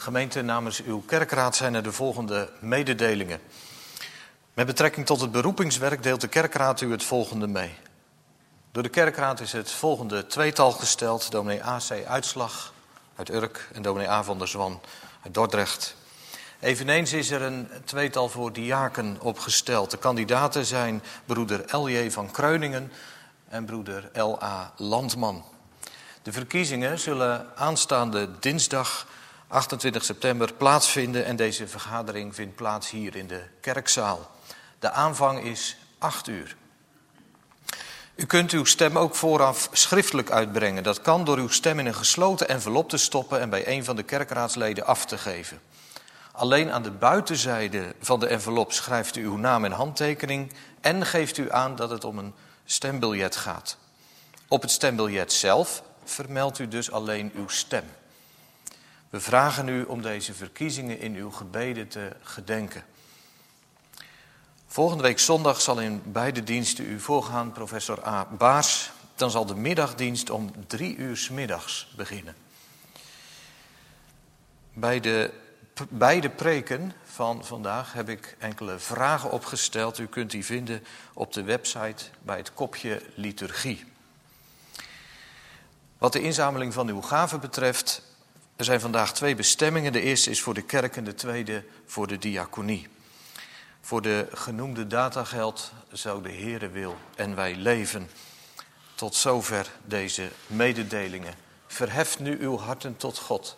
Gemeente, namens uw kerkraad zijn er de volgende mededelingen. Met betrekking tot het beroepingswerk deelt de kerkraad u het volgende mee. Door de kerkraad is het volgende tweetal gesteld: dominee A.C. Uitslag uit Urk en dominee A. van der Zwan uit Dordrecht. Eveneens is er een tweetal voor diaken opgesteld. De kandidaten zijn broeder L.J. van Kreuningen en broeder L.A. Landman. De verkiezingen zullen aanstaande dinsdag 28 september plaatsvinden en deze vergadering vindt plaats hier in de kerkzaal. De aanvang is 8 uur. U kunt uw stem ook vooraf schriftelijk uitbrengen. Dat kan door uw stem in een gesloten envelop te stoppen en bij een van de kerkraadsleden af te geven. Alleen aan de buitenzijde van de envelop schrijft u uw naam en handtekening en geeft u aan dat het om een stembiljet gaat. Op het stembiljet zelf vermeldt u dus alleen uw stem. We vragen u om deze verkiezingen in uw gebeden te gedenken. Volgende week zondag zal in beide diensten u voorgaan professor A. Baars. Dan zal de middagdienst om 3 uur 's middags beginnen. Bij de beide preken van vandaag heb ik enkele vragen opgesteld. U kunt die vinden op de website bij het kopje liturgie. Wat de inzameling van uw gaven betreft, er zijn vandaag 2 bestemmingen. De eerste is voor de kerk en de tweede voor de diaconie. Voor de genoemde data geldt: zo de Heere wil en wij leven. Tot zover deze mededelingen. Verheft nu uw harten tot God.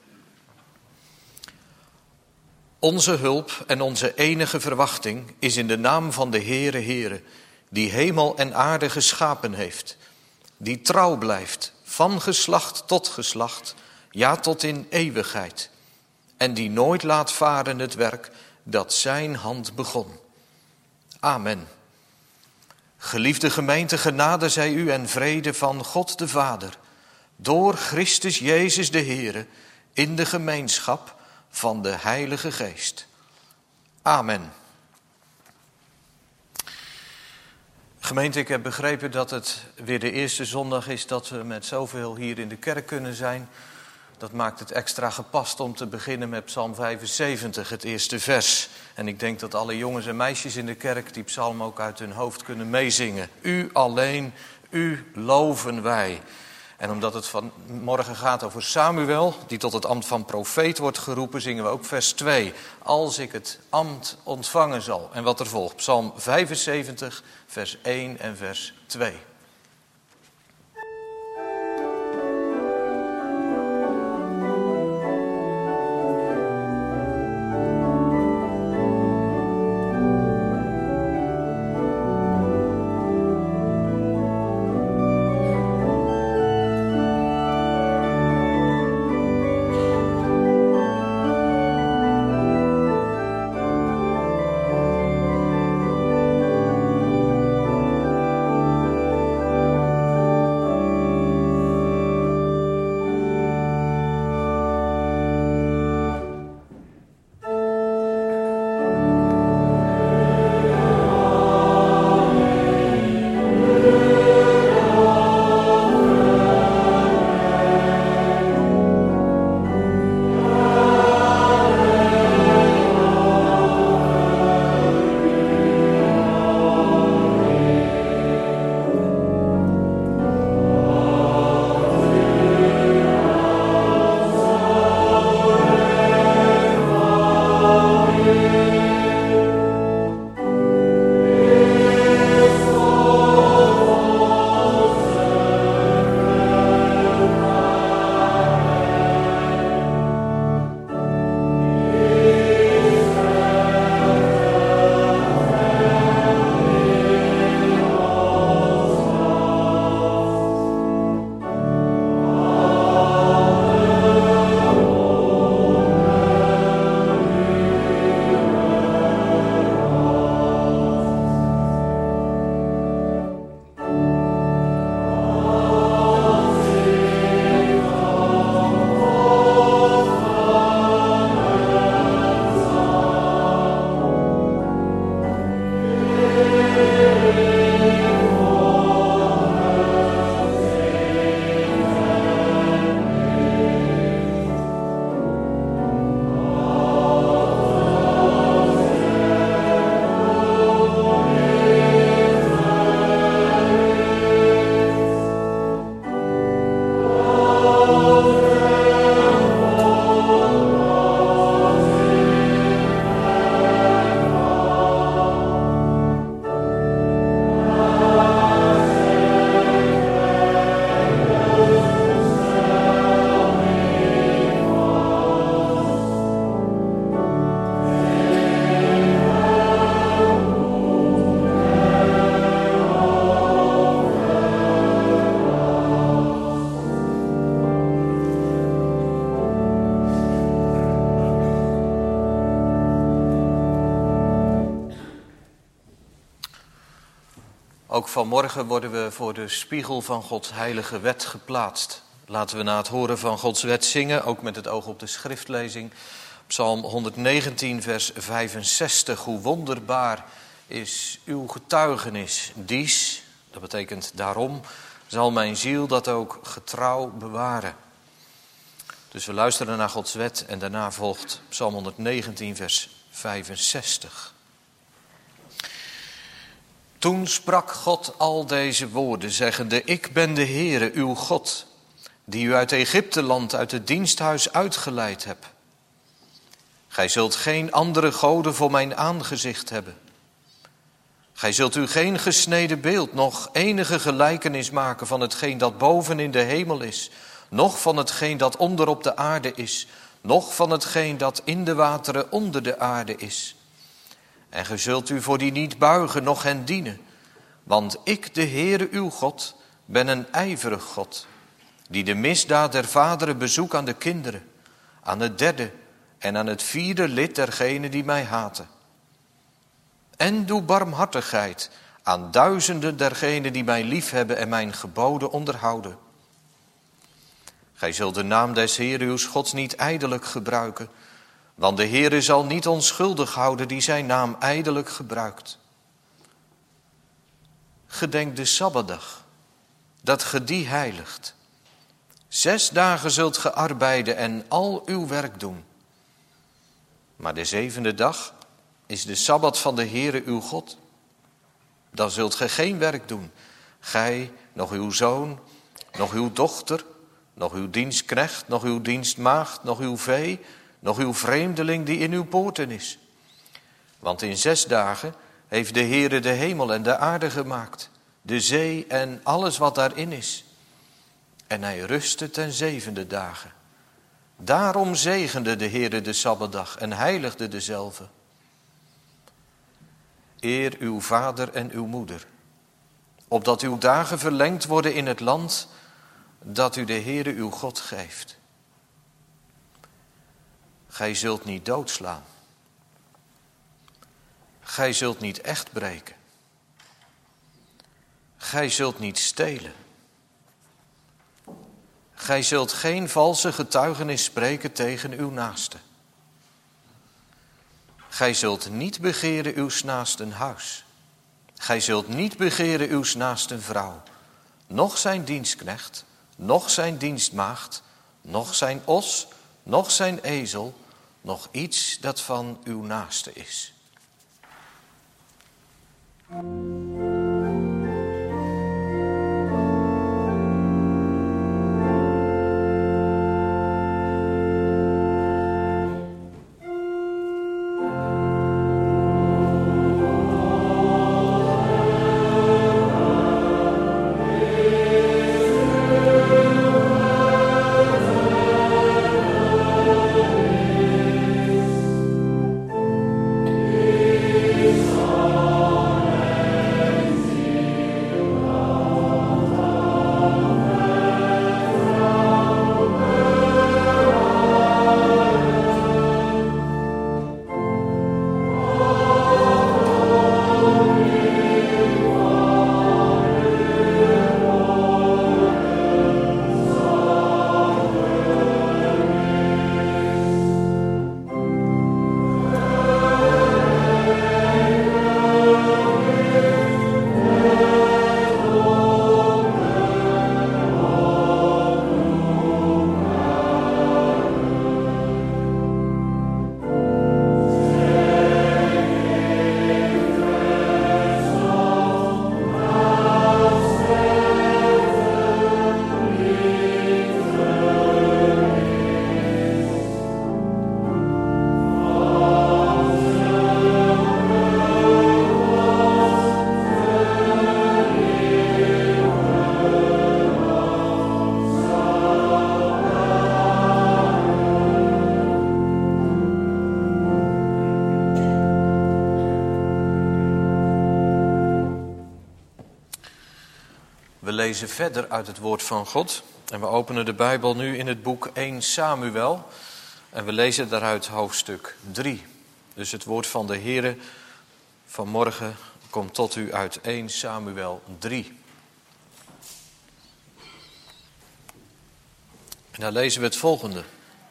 Onze hulp en onze enige verwachting is in de naam van de Heere, die hemel en aarde geschapen heeft, die trouw blijft van geslacht tot geslacht, ja tot in eeuwigheid, en die nooit laat varen het werk dat zijn hand begon. Amen. Geliefde gemeente, genade zij u en vrede van God de Vader, door Christus Jezus de Heere, in de gemeenschap van de Heilige Geest. Amen. Gemeente, ik heb begrepen dat het weer de eerste zondag is dat we met zoveel hier in de kerk kunnen zijn. Dat maakt het extra gepast om te beginnen met Psalm 75, het eerste vers. En ik denk dat alle jongens en meisjes in de kerk die psalm ook uit hun hoofd kunnen meezingen. U alleen, u loven wij. En omdat het vanmorgen gaat over Samuel, die tot het ambt van profeet wordt geroepen, zingen we ook vers 2. Als ik het ambt ontvangen zal. En wat er volgt, Psalm 75, vers 1 en vers 2. Ook vanmorgen worden we voor de spiegel van Gods heilige wet geplaatst. Laten we na het horen van Gods wet zingen, ook met het oog op de schriftlezing. Psalm 119, vers 65. Hoe wonderbaar is uw getuigenis. Dies, dat betekent daarom, zal mijn ziel dat ook getrouw bewaren. Dus we luisteren naar Gods wet en daarna volgt Psalm 119, vers 65. Toen sprak God al deze woorden, zeggende: Ik ben de Heere, uw God, die u uit Egypteland, uit het diensthuis uitgeleid heb. Gij zult geen andere goden voor mijn aangezicht hebben. Gij zult u geen gesneden beeld, noch enige gelijkenis maken van hetgeen dat boven in de hemel is, noch van hetgeen dat onder op de aarde is, noch van hetgeen dat in de wateren onder de aarde is. En gij zult u voor die niet buigen, noch hen dienen. Want ik, de Heere uw God, ben een ijverig God, die de misdaad der vaderen bezoekt aan de kinderen, aan het derde en aan het vierde lid dergenen die mij haten. En doe barmhartigheid aan duizenden dergenen die mij liefhebben en mijn geboden onderhouden. Gij zult de naam des Heeren uws Gods niet ijdelijk gebruiken, want de Heere zal niet onschuldig houden die zijn naam ijdelijk gebruikt. Gedenk de Sabbatdag, dat ge die heiligt. 6 dagen zult ge arbeiden en al uw werk doen. Maar de 7e dag is de Sabbat van de Heere uw God. Dan zult ge geen werk doen, gij, nog uw zoon, nog uw dochter, nog uw dienstknecht, nog uw dienstmaagd, nog uw vee, nog uw vreemdeling die in uw poorten is. Want in 6 dagen heeft de Heere de hemel en de aarde gemaakt, de zee en alles wat daarin is. En hij rustte ten 7e dagen. Daarom zegende de Heere de Sabbatdag en heiligde dezelve. Eer uw vader en uw moeder, opdat uw dagen verlengd worden in het land dat u de Heere uw God geeft. Gij zult niet doodslaan. Gij zult niet echt breken. Gij zult niet stelen. Gij zult geen valse getuigenis spreken tegen uw naaste. Gij zult niet begeren uws naasten huis. Gij zult niet begeren uws naasten vrouw, noch zijn dienstknecht, noch zijn dienstmaagd, noch zijn os, noch zijn ezel, noch iets dat van uw naaste is. We lezen verder uit het woord van God en we openen de Bijbel nu in het boek 1 Samuel en we lezen daaruit hoofdstuk 3. Dus het woord van de Heere vanmorgen komt tot u uit 1 Samuel 3. En daar lezen we het volgende.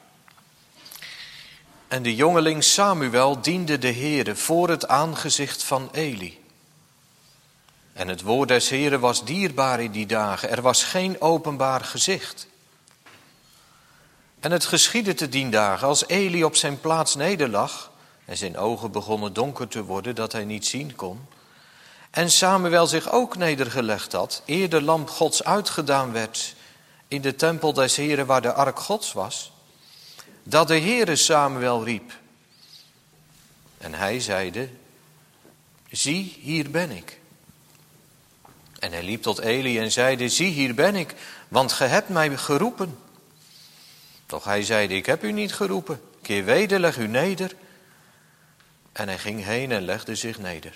En de jongeling Samuel diende de Heere voor het aangezicht van Eli. En het woord des Heeren was dierbaar in die dagen. Er was geen openbaar gezicht. En het geschiedde te dien dagen, als Eli op zijn plaats nederlag en zijn ogen begonnen donker te worden, dat hij niet zien kon, en Samuel zich ook nedergelegd had, eer de lamp Gods uitgedaan werd in de tempel des Heeren waar de ark Gods was, dat de Heere Samuel riep. En hij zeide, zie, hier ben ik. En hij liep tot Eli en zeide, zie, hier ben ik, want ge hebt mij geroepen. Doch hij zeide, ik heb u niet geroepen, keer weder, leg u neder. En hij ging heen en legde zich neder.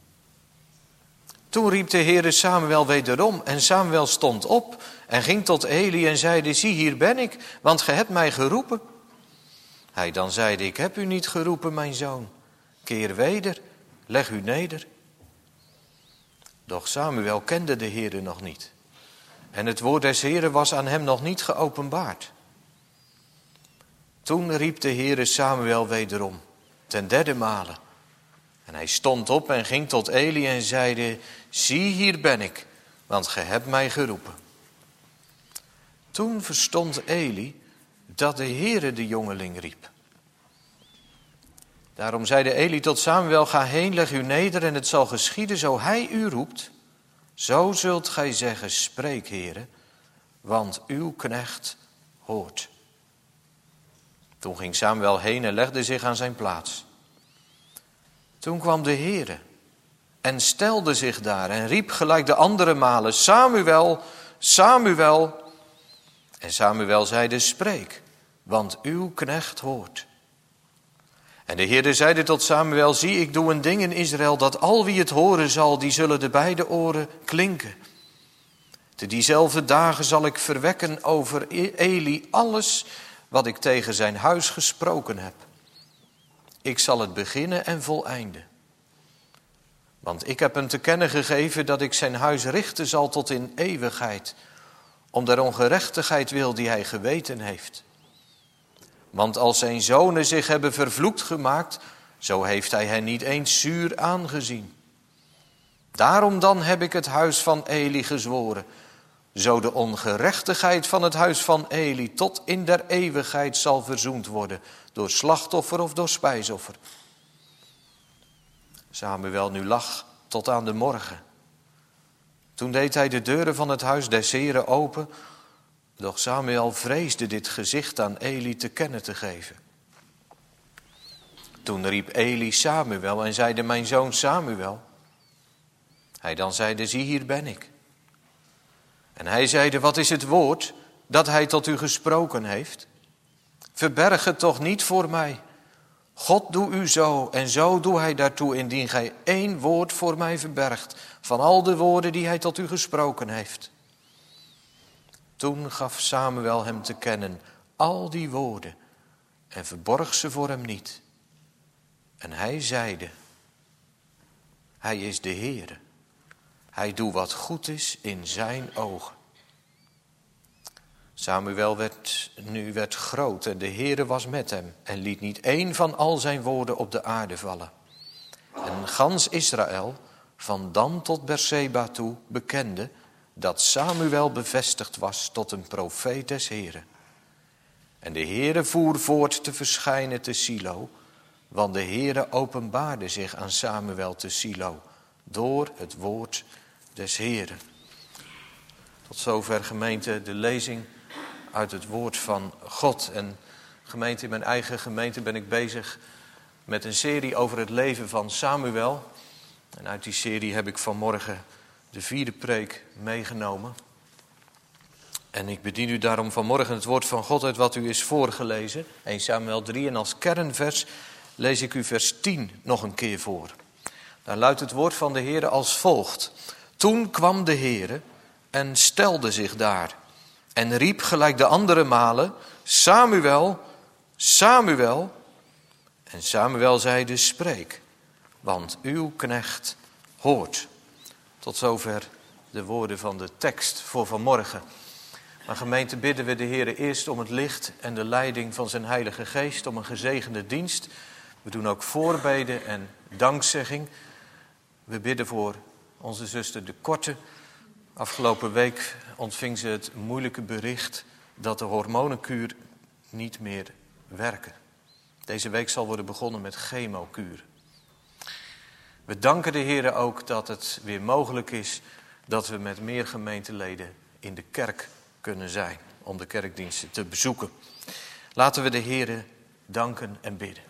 Toen riep de Heere Samuel wederom, en Samuel stond op en ging tot Eli en zeide, zie, hier ben ik, want ge hebt mij geroepen. Hij dan zeide, ik heb u niet geroepen, mijn zoon, keer weder, leg u neder. Doch Samuel kende de Heere nog niet, en het woord des Heeren was aan hem nog niet geopenbaard. Toen riep de Heere Samuel wederom, ten derde male. En hij stond op en ging tot Eli en zeide, zie, hier ben ik, want ge hebt mij geroepen. Toen verstond Eli dat de Heere de jongeling riep. Daarom zeide Eli tot Samuel, ga heen, leg u neder en het zal geschieden zo hij u roept. Zo zult gij zeggen, spreek, Heere, want uw knecht hoort. Toen ging Samuel heen en legde zich aan zijn plaats. Toen kwam de Heere en stelde zich daar en riep gelijk de andere malen, Samuel, Samuel. En Samuel zeide, spreek, want uw knecht hoort. En de Heere zeide tot Samuel, zie, ik doe een ding in Israël, dat al wie het horen zal, die zullen de beide oren klinken. Te diezelfde dagen zal ik verwekken over Eli alles wat ik tegen zijn huis gesproken heb. Ik zal het beginnen en voleinden. Want ik heb hem te kennen gegeven dat ik zijn huis richten zal tot in eeuwigheid, om der ongerechtigheid wil die hij geweten heeft. Want als zijn zonen zich hebben vervloekt gemaakt, zo heeft hij hen niet eens zuur aangezien. Daarom dan heb ik het huis van Eli gezworen, zo de ongerechtigheid van het huis van Eli tot in der eeuwigheid zal verzoend worden, door slachtoffer of door spijsoffer. Samuel nu lag tot aan de morgen. Toen deed hij de deuren van het huis des Heren open, doch Samuel vreesde dit gezicht aan Eli te kennen te geven. Toen riep Eli Samuel en zeide, mijn zoon Samuel. Hij dan zeide, zie, hier ben ik. En hij zeide, wat is het woord dat hij tot u gesproken heeft? Verberg het toch niet voor mij. God doe u zo en zo doe hij daartoe, indien gij 1 woord voor mij verbergt van al de woorden die hij tot u gesproken heeft. Toen gaf Samuel hem te kennen al die woorden en verborg ze voor hem niet. En hij zeide, hij is de Heere. Hij doet wat goed is in zijn ogen. Samuel werd groot en de Heere was met hem en liet niet 1 van al zijn woorden op de aarde vallen. En gans Israël, van Dan tot Berseba toe, bekende dat Samuel bevestigd was tot een profeet des Heeren. En de Heere voer voort te verschijnen te Silo, want de Heere openbaarde zich aan Samuel te Silo door het woord des Heeren. Tot zover, gemeente, de lezing uit het woord van God. En gemeente, in mijn eigen gemeente ben ik bezig met een serie over het leven van Samuel. En uit die serie heb ik vanmorgen de 4e preek meegenomen. En ik bedien u daarom vanmorgen het woord van God uit wat u is voorgelezen. 1 Samuel 3 en als kernvers lees ik u vers 10 nog een keer voor. Daar luidt het woord van de Heere als volgt. Toen kwam de Heere en stelde zich daar en riep gelijk de andere malen, Samuel, Samuel. En Samuel zeide, spreek, want uw knecht hoort. Tot zover de woorden van de tekst voor vanmorgen. Maar gemeente, bidden we de Heer eerst om het licht en de leiding van zijn Heilige Geest, om een gezegende dienst. We doen ook voorbeden en dankzegging. We bidden voor onze zuster De Korte. Afgelopen week ontving ze het moeilijke bericht dat de hormonenkuur niet meer werken. Deze week zal worden begonnen met chemokuur. We danken de Heer ook dat het weer mogelijk is dat we met meer gemeenteleden in de kerk kunnen zijn om de kerkdiensten te bezoeken. Laten we de Heer danken en bidden.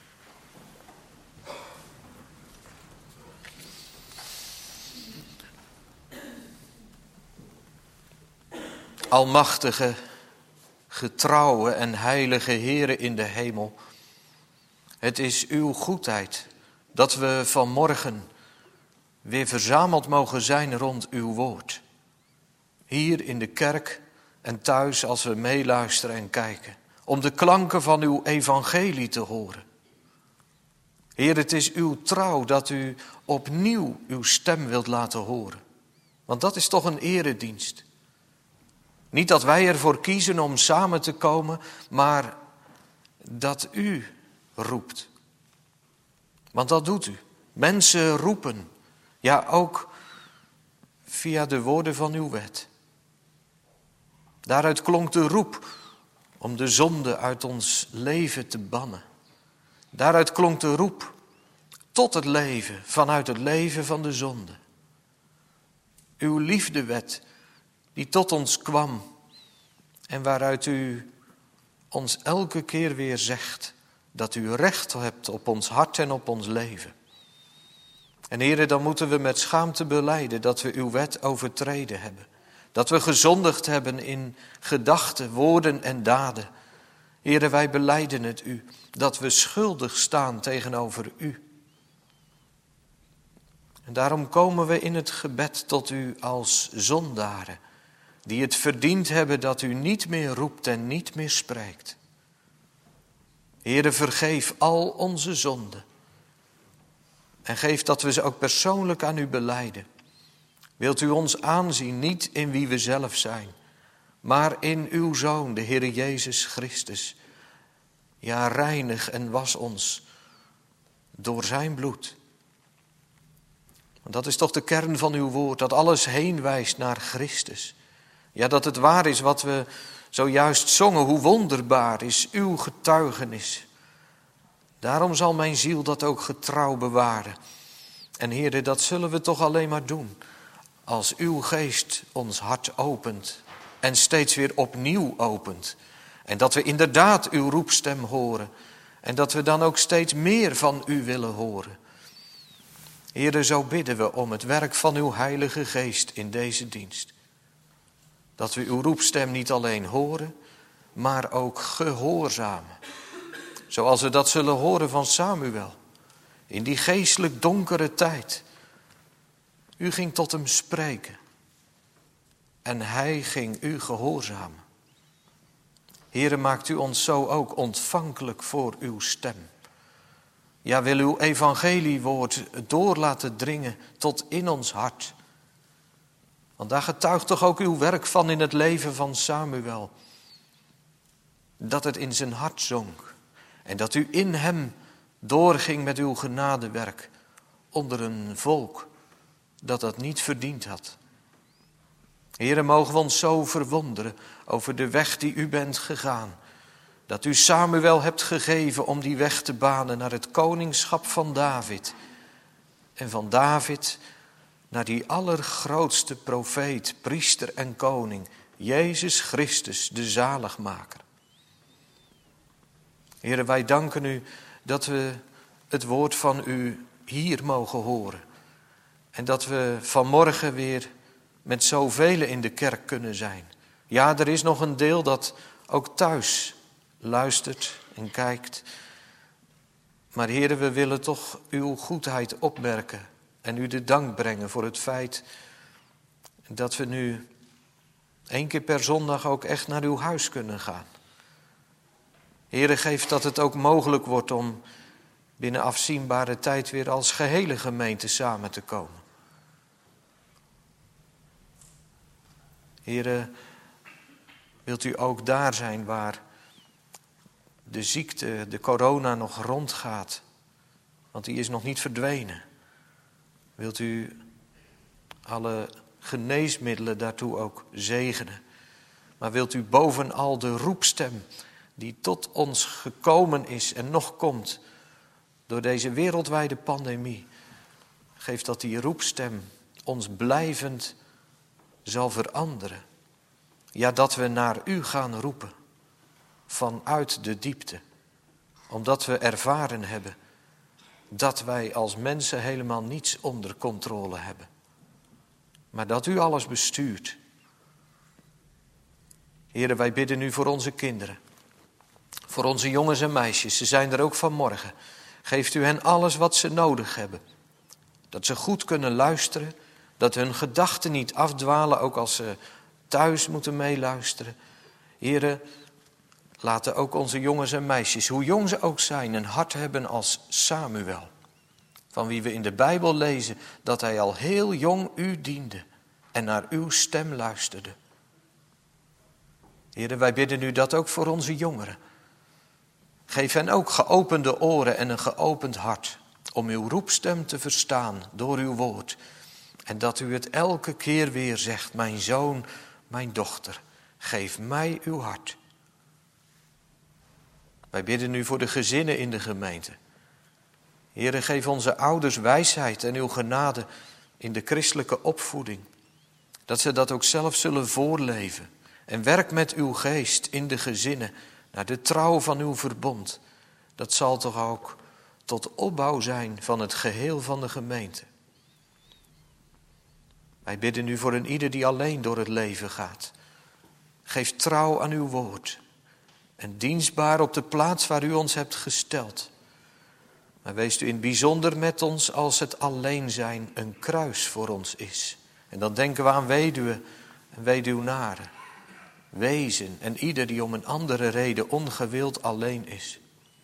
Almachtige, getrouwe en heilige Heere in de hemel, het is uw goedheid dat we vanmorgen weer verzameld mogen zijn rond uw woord. Hier in de kerk en thuis als we meeluisteren en kijken, om de klanken van uw evangelie te horen. Heer, het is uw trouw dat u opnieuw uw stem wilt laten horen. Want dat is toch een eredienst. Niet dat wij ervoor kiezen om samen te komen, maar dat u roept. Want dat doet u. Mensen roepen. Ja, ook via de woorden van uw wet. Daaruit klonk de roep om de zonde uit ons leven te bannen. Daaruit klonk de roep tot het leven, vanuit het leven van de zonde. Uw liefdewet die tot ons kwam en waaruit u ons elke keer weer zegt dat u recht hebt op ons hart en op ons leven. En Heere, dan moeten we met schaamte belijden dat we uw wet overtreden hebben. Dat we gezondigd hebben in gedachten, woorden en daden. Heere, wij belijden het u, dat we schuldig staan tegenover u. En daarom komen we in het gebed tot u als zondaren, die het verdiend hebben dat u niet meer roept en niet meer spreekt. Heere, vergeef al onze zonden. En geef dat we ze ook persoonlijk aan u belijden. Wilt u ons aanzien, niet in wie we zelf zijn, maar in uw Zoon, de Heere Jezus Christus. Ja, reinig en was ons door zijn bloed. Want dat is toch de kern van uw woord, dat alles heen wijst naar Christus. Ja, dat het waar is wat we zojuist zongen, hoe wonderbaar is uw getuigenis. Daarom zal mijn ziel dat ook getrouw bewaren. En Heere, dat zullen we toch alleen maar doen als uw geest ons hart opent en steeds weer opnieuw opent. En dat we inderdaad uw roepstem horen en dat we dan ook steeds meer van u willen horen. Heere, zo bidden we om het werk van uw Heilige Geest in deze dienst. Dat we uw roepstem niet alleen horen, maar ook gehoorzamen. Zoals we dat zullen horen van Samuel. In die geestelijk donkere tijd. U ging tot hem spreken. En hij ging u gehoorzamen. Heere, maakt u ons zo ook ontvankelijk voor uw stem. Ja, wil uw evangeliewoord door laten dringen tot in ons hart. Want daar getuigt toch ook uw werk van in het leven van Samuel. Dat het in zijn hart zonk. En dat u in hem doorging met uw genadewerk onder een volk dat dat niet verdiend had. Heere, mogen we ons zo verwonderen over de weg die u bent gegaan. Dat u Samuel hebt gegeven om die weg te banen naar het koningschap van David. En van David naar die allergrootste profeet, priester en koning, Jezus Christus, de zaligmaker. Heere, wij danken u dat we het woord van u hier mogen horen. En dat we vanmorgen weer met zoveel in de kerk kunnen zijn. Ja, er is nog een deel dat ook thuis luistert en kijkt. Maar Heere, we willen toch uw goedheid opmerken en u de dank brengen voor het feit dat we nu 1 keer per zondag ook echt naar uw huis kunnen gaan. Heere, geef dat het ook mogelijk wordt om binnen afzienbare tijd weer als gehele gemeente samen te komen. Heere, wilt u ook daar zijn waar de ziekte, de corona nog rondgaat, want die is nog niet verdwenen. Wilt u alle geneesmiddelen daartoe ook zegenen. Maar wilt u bovenal de roepstem die tot ons gekomen is en nog komt door deze wereldwijde pandemie. Geef dat die roepstem ons blijvend zal veranderen. Ja, dat we naar u gaan roepen vanuit de diepte. Omdat we ervaren hebben dat wij als mensen helemaal niets onder controle hebben. Maar dat u alles bestuurt. Heere, wij bidden nu voor onze kinderen. Voor onze jongens en meisjes. Ze zijn er ook vanmorgen. Geeft u hen alles wat ze nodig hebben. Dat ze goed kunnen luisteren. Dat hun gedachten niet afdwalen, ook als ze thuis moeten meeluisteren. Heere, laten ook onze jongens en meisjes, hoe jong ze ook zijn, een hart hebben als Samuel. Van wie we in de Bijbel lezen dat hij al heel jong u diende en naar uw stem luisterde. Heere, wij bidden u dat ook voor onze jongeren. Geef hen ook geopende oren en een geopend hart om uw roepstem te verstaan door uw woord. En dat u het elke keer weer zegt, mijn zoon, mijn dochter, geef mij uw hart. Wij bidden u voor de gezinnen in de gemeente. Heere, geef onze ouders wijsheid en uw genade in de christelijke opvoeding. Dat ze dat ook zelf zullen voorleven. En werk met uw geest in de gezinnen naar de trouw van uw verbond. Dat zal toch ook tot opbouw zijn van het geheel van de gemeente. Wij bidden u voor een ieder die alleen door het leven gaat. Geef trouw aan uw woord. En dienstbaar op de plaats waar u ons hebt gesteld. Maar wees u in het bijzonder met ons als het alleen zijn een kruis voor ons is. En dan denken we aan weduwen en weduwnaren. Wezen en ieder die om een andere reden ongewild alleen is.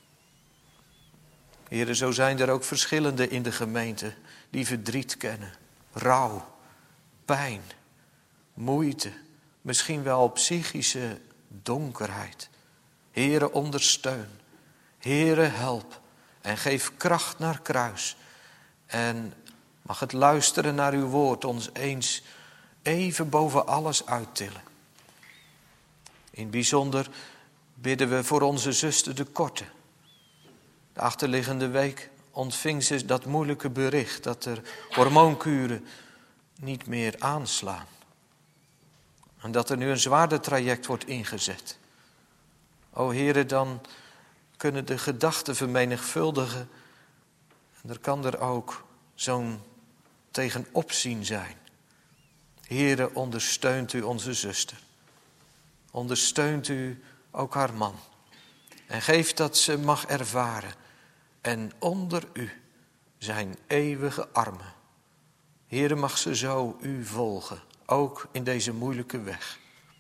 Heren, zo zijn er ook verschillende in de gemeente die verdriet kennen. Rouw, pijn, moeite, misschien wel psychische donkerheid. Heere, ondersteun. Heere, help. En geef kracht naar kruis. En mag het luisteren naar uw woord ons eens even boven alles uittillen. In het bijzonder bidden we voor onze zuster de Korte. De achterliggende week ontving ze dat moeilijke bericht dat er hormoonkuren niet meer aanslaan. En dat er nu een zwaarder traject wordt ingezet. O Heere, dan kunnen de gedachten vermenigvuldigen. En er kan er ook zo'n tegenopzien zijn. Heere, ondersteunt u onze zuster. Ondersteunt u ook haar man. En geeft dat ze mag ervaren. En onder u zijn eeuwige armen. Heere, mag ze zo u volgen. Ook in deze moeilijke weg.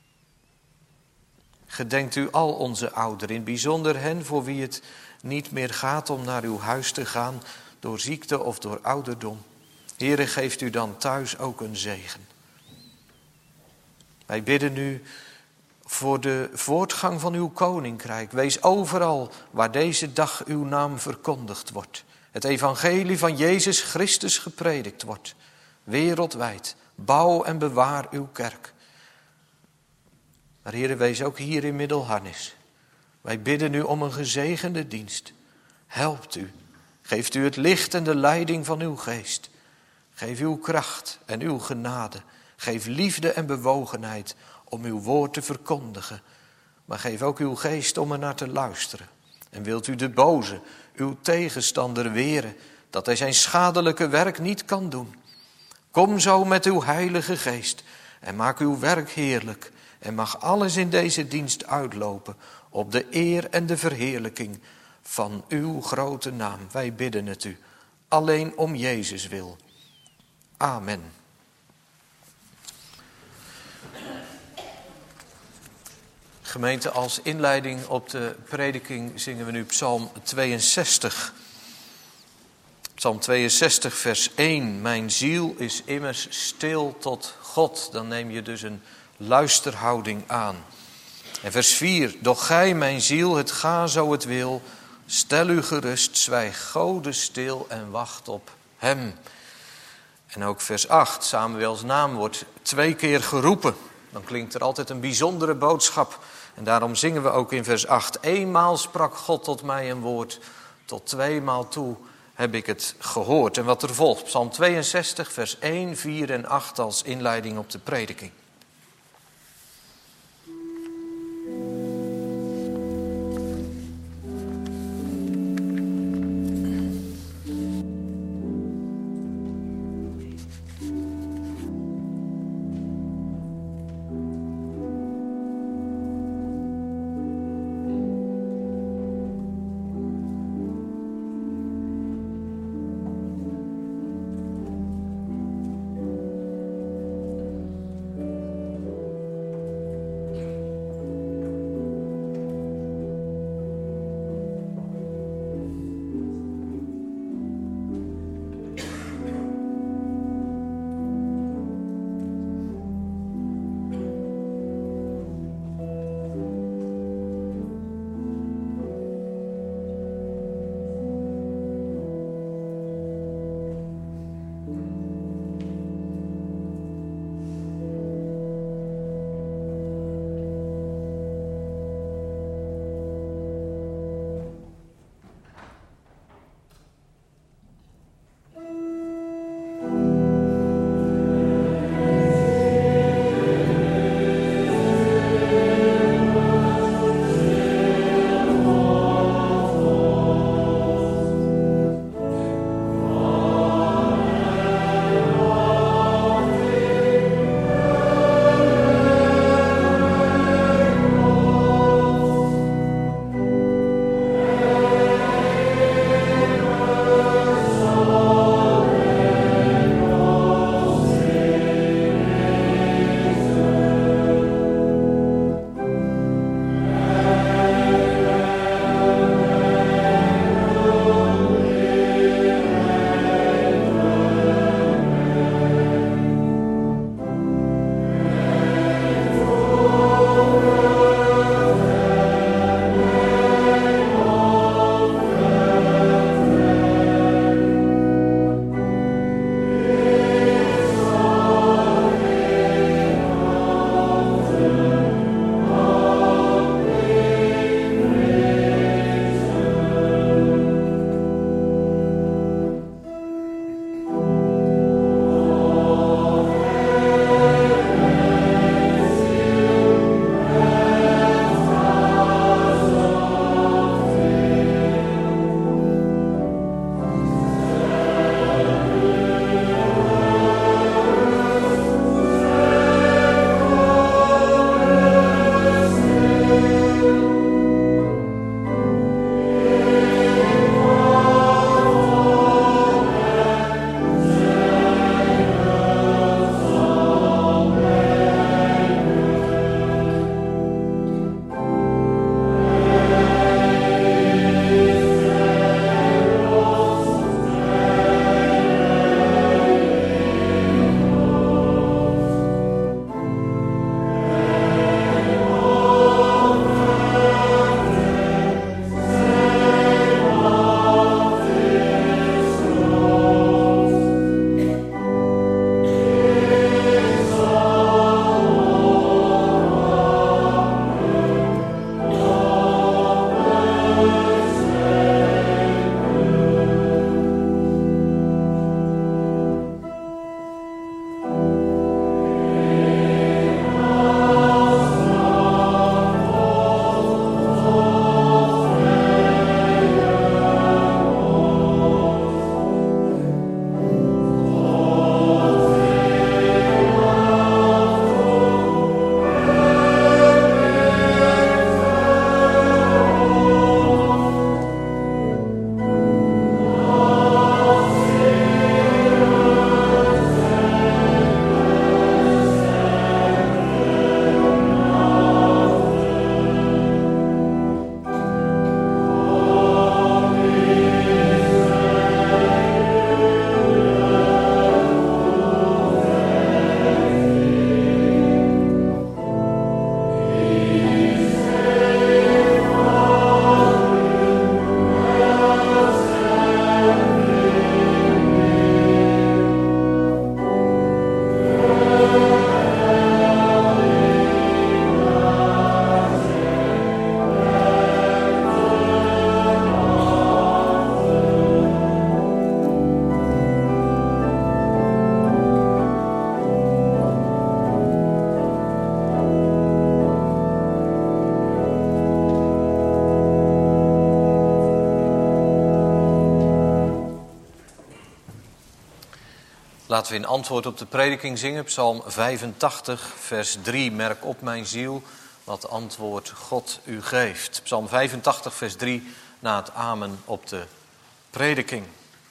Gedenkt u al onze ouderen, in het bijzonder hen voor wie het niet meer gaat om naar uw huis te gaan door ziekte of door ouderdom. Heere, geeft u dan thuis ook een zegen. Wij bidden u voor de voortgang van uw koninkrijk. Wees overal waar deze dag uw naam verkondigd wordt. Het evangelie van Jezus Christus gepredikt wordt. Wereldwijd, bouw en bewaar uw kerk. Maar Heere, wees ook hier in Middelharnis. Wij bidden u om een gezegende dienst. Helpt u. Geeft u het licht en de leiding van uw geest. Geef uw kracht en uw genade. Geef liefde en bewogenheid om uw woord te verkondigen. Maar geef ook uw geest om er naar te luisteren. En wilt u de boze, uw tegenstander, weren, dat hij zijn schadelijke werk niet kan doen. Kom zo met uw heilige geest en maak uw werk heerlijk. En mag alles in deze dienst uitlopen op de eer en de verheerlijking van uw grote naam. Wij bidden het u, alleen om Jezus wil. Amen. Gemeente, als inleiding op de prediking zingen we nu Psalm 62. Psalm 62, vers 1. Mijn ziel is immers stil tot God. Dan neem je dus een luisterhouding aan. En vers 4. Doch gij, mijn ziel, het ga zo het wil. Stel u gerust, zwijg Gode stil en wacht op hem. En ook vers 8. Samuels naam wordt 2 keer geroepen. Dan klinkt er altijd een bijzondere boodschap. En daarom zingen we ook in vers 8. Eenmaal sprak God tot mij een woord. Tot 2 maal toe heb ik het gehoord. En wat er volgt. Psalm 62, vers 1, 4 en 8 als inleiding op de prediking. Laten we in antwoord op de prediking zingen, Psalm 85, vers 3. Merk op, mijn ziel, wat antwoord God u geeft. Psalm 85, vers 3, na het amen op de prediking.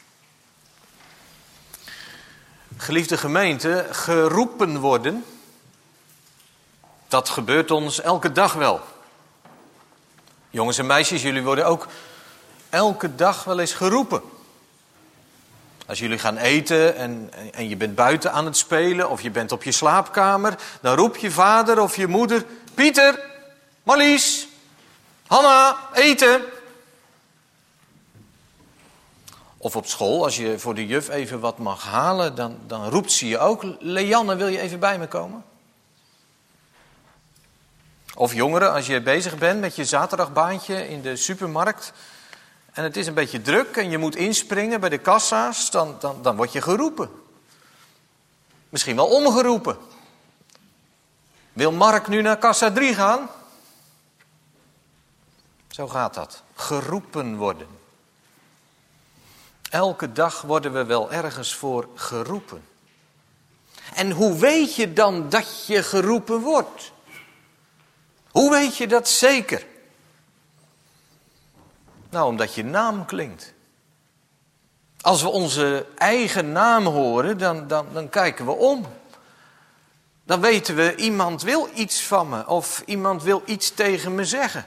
Geliefde gemeente, geroepen worden, dat gebeurt ons elke dag wel. Jongens en meisjes, jullie worden ook elke dag wel eens geroepen. Als jullie gaan eten en je bent buiten aan het spelen of je bent op je slaapkamer, dan roept je vader of je moeder: Pieter, Marlies, Hanna, eten. Of op school, als je voor de juf even wat mag halen, dan roept ze je ook: Leanne, wil je even bij me komen? Of jongeren, als je bezig bent met je zaterdagbaantje in de supermarkt en het is een beetje druk en je moet inspringen bij de kassa's, dan word je geroepen. Misschien wel omgeroepen. Wil Mark nu naar kassa 3 gaan? Zo gaat dat. Geroepen worden. Elke dag worden we wel ergens voor geroepen. En hoe weet je dan dat je geroepen wordt? Hoe weet je dat zeker? Nou, omdat je naam klinkt. Als we onze eigen naam horen, dan kijken we om. Dan weten we, iemand wil iets van me of iemand wil iets tegen me zeggen.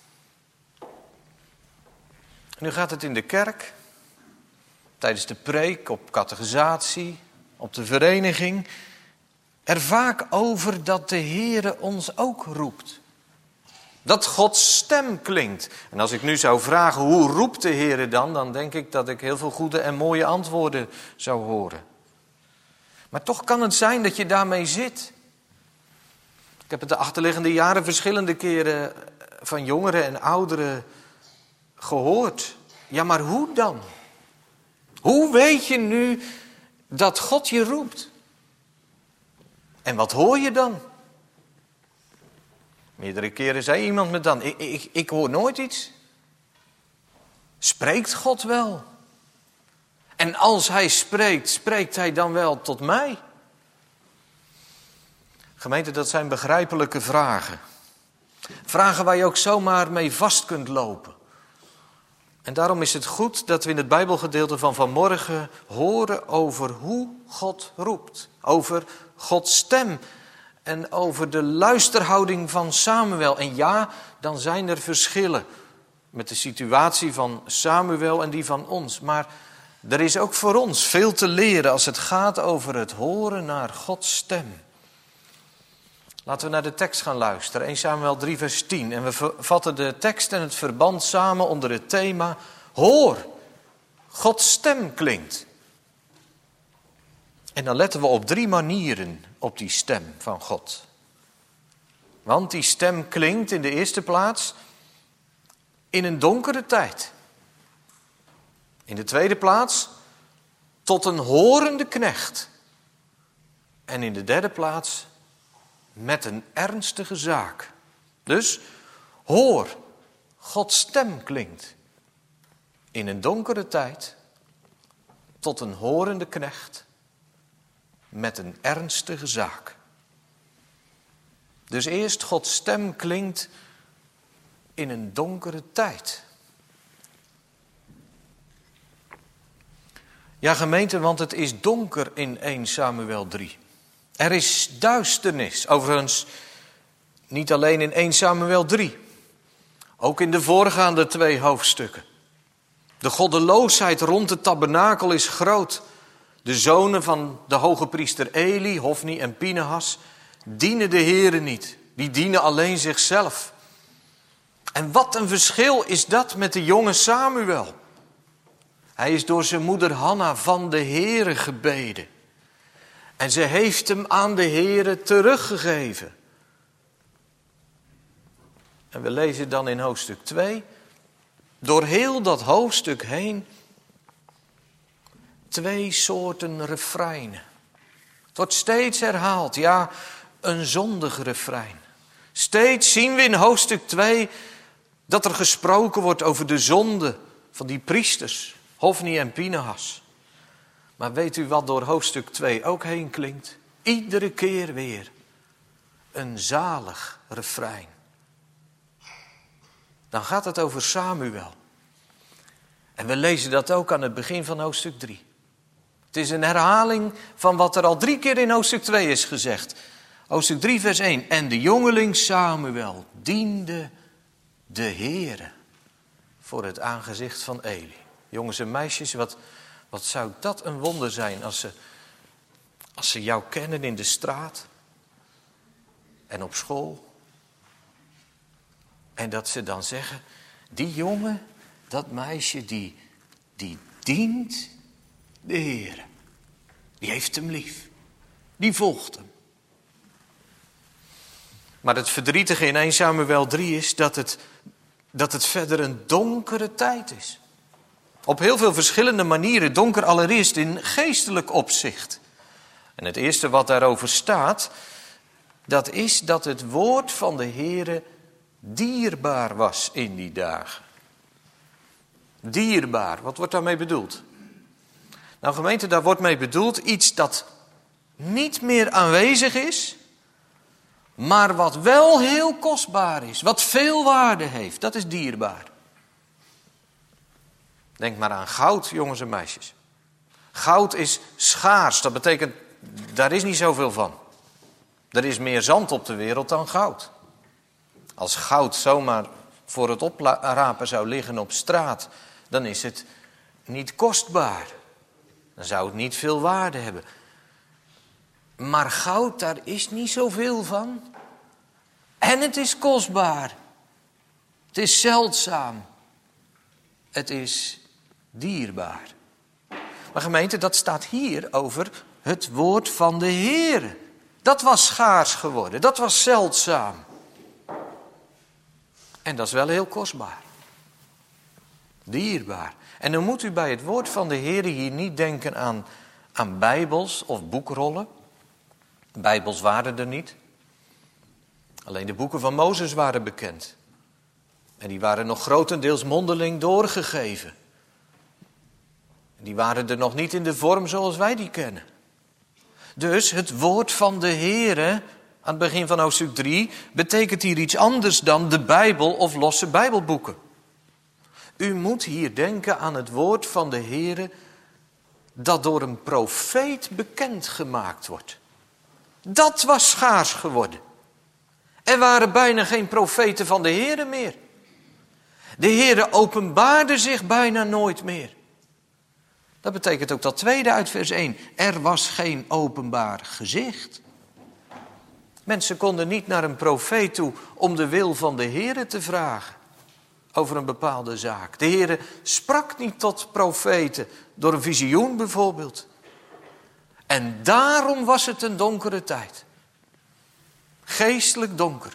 Nu gaat het in de kerk, tijdens de preek, op catechisatie, op de vereniging, er vaak over dat de Heere ons ook roept. Dat Gods stem klinkt. En als ik nu zou vragen, hoe roept de Heere dan denk ik dat ik heel veel goede en mooie antwoorden zou horen. Maar toch kan het zijn dat je daarmee zit. Ik heb het de achterliggende jaren verschillende keren van jongeren en ouderen gehoord. Ja, maar hoe dan? Hoe weet je nu dat God je roept? En wat hoor je dan? Meerdere keren zei iemand me dan: ik hoor nooit iets. Spreekt God wel? En als hij spreekt, spreekt hij dan wel tot mij? Gemeente, dat zijn begrijpelijke vragen. Vragen waar je ook zomaar mee vast kunt lopen. En daarom is het goed dat we in het Bijbelgedeelte van vanmorgen horen over hoe God roept. Over Gods stem. En over de luisterhouding van Samuel. En ja, dan zijn er verschillen met de situatie van Samuel en die van ons. Maar er is ook voor ons veel te leren als het gaat over het horen naar Gods stem. Laten we naar de tekst gaan luisteren. 1 Samuel 3 vers 10. En we vatten de tekst en het verband samen onder het thema: hoor, Gods stem klinkt. En dan letten we op 3 manieren op die stem van God. Want die stem klinkt in de eerste plaats in een donkere tijd. In de tweede plaats tot een horende knecht. En in de derde plaats met een ernstige zaak. Dus hoor, Gods stem klinkt in een donkere tijd tot een horende knecht. Met een ernstige zaak. Dus eerst, Gods stem klinkt in een donkere tijd. Ja, gemeente, want het is donker in 1 Samuel 3. Er is duisternis. Overigens, niet alleen in 1 Samuel 3. Ook in de voorgaande 2 hoofdstukken. De goddeloosheid rond de tabernakel is groot. De zonen van de hoge priester Eli, Hofni en Pinehas, dienen de Heere niet. Die dienen alleen zichzelf. En wat een verschil is dat met de jonge Samuel. Hij is door zijn moeder Hanna van de Heere gebeden. En ze heeft hem aan de Heere teruggegeven. En we lezen dan in hoofdstuk 2, door heel dat hoofdstuk heen, 2 soorten refreinen. Het wordt steeds herhaald, ja, een zondig refrein. Steeds zien we in hoofdstuk 2 dat er gesproken wordt over de zonde van die priesters, Hofni en Pinehas. Maar weet u wat door hoofdstuk 2 ook heen klinkt? Iedere keer weer een zalig refrein. Dan gaat het over Samuel. En we lezen dat ook aan het begin van hoofdstuk 3. Het is een herhaling van wat er al 3 keer in hoofdstuk 2 is gezegd. Hoofdstuk 3 vers 1. En de jongeling Samuel diende de Heere voor het aangezicht van Eli. Jongens en meisjes, wat zou dat een wonder zijn als ze jou kennen in de straat en op school. En dat ze dan zeggen, die jongen, dat meisje, die dient de Heere. Die heeft hem lief. Die volgt hem. Maar het verdrietige in 1 Samuel 3 is dat het verder een donkere tijd is. Op heel veel verschillende manieren. Donker allereerst in geestelijk opzicht. En het eerste wat daarover staat, dat is dat het woord van de Heere dierbaar was in die dagen. Dierbaar, wat wordt daarmee bedoeld? Nou gemeente, daar wordt mee bedoeld iets dat niet meer aanwezig is, maar wat wel heel kostbaar is, wat veel waarde heeft. Dat is dierbaar. Denk maar aan goud, jongens en meisjes. Goud is schaars, dat betekent, daar is niet zoveel van. Er is meer zand op de wereld dan goud. Als goud zomaar voor het oprapen zou liggen op straat, dan is het niet kostbaar. Dan zou het niet veel waarde hebben. Maar goud, daar is niet zoveel van. En het is kostbaar. Het is zeldzaam. Het is dierbaar. Maar gemeente, dat staat hier over het woord van de Heere. Dat was schaars geworden. Dat was zeldzaam. En dat is wel heel kostbaar. Dierbaar. En dan moet u bij het woord van de Heere hier niet denken aan bijbels of boekrollen. Bijbels waren er niet. Alleen de boeken van Mozes waren bekend. En die waren nog grotendeels mondeling doorgegeven. Die waren er nog niet in de vorm zoals wij die kennen. Dus het woord van de Heere, aan het begin van hoofdstuk 3, betekent hier iets anders dan de Bijbel of losse Bijbelboeken. U moet hier denken aan het woord van de Heere dat door een profeet bekendgemaakt wordt. Dat was schaars geworden. Er waren bijna geen profeten van de Heere meer. De Heere openbaarde zich bijna nooit meer. Dat betekent ook dat tweede uit vers 1. Er was geen openbaar gezicht. Mensen konden niet naar een profeet toe om de wil van de Heere te vragen. Over een bepaalde zaak. De Heere sprak niet tot profeten. Door een visioen bijvoorbeeld. En daarom was het een donkere tijd. Geestelijk donker.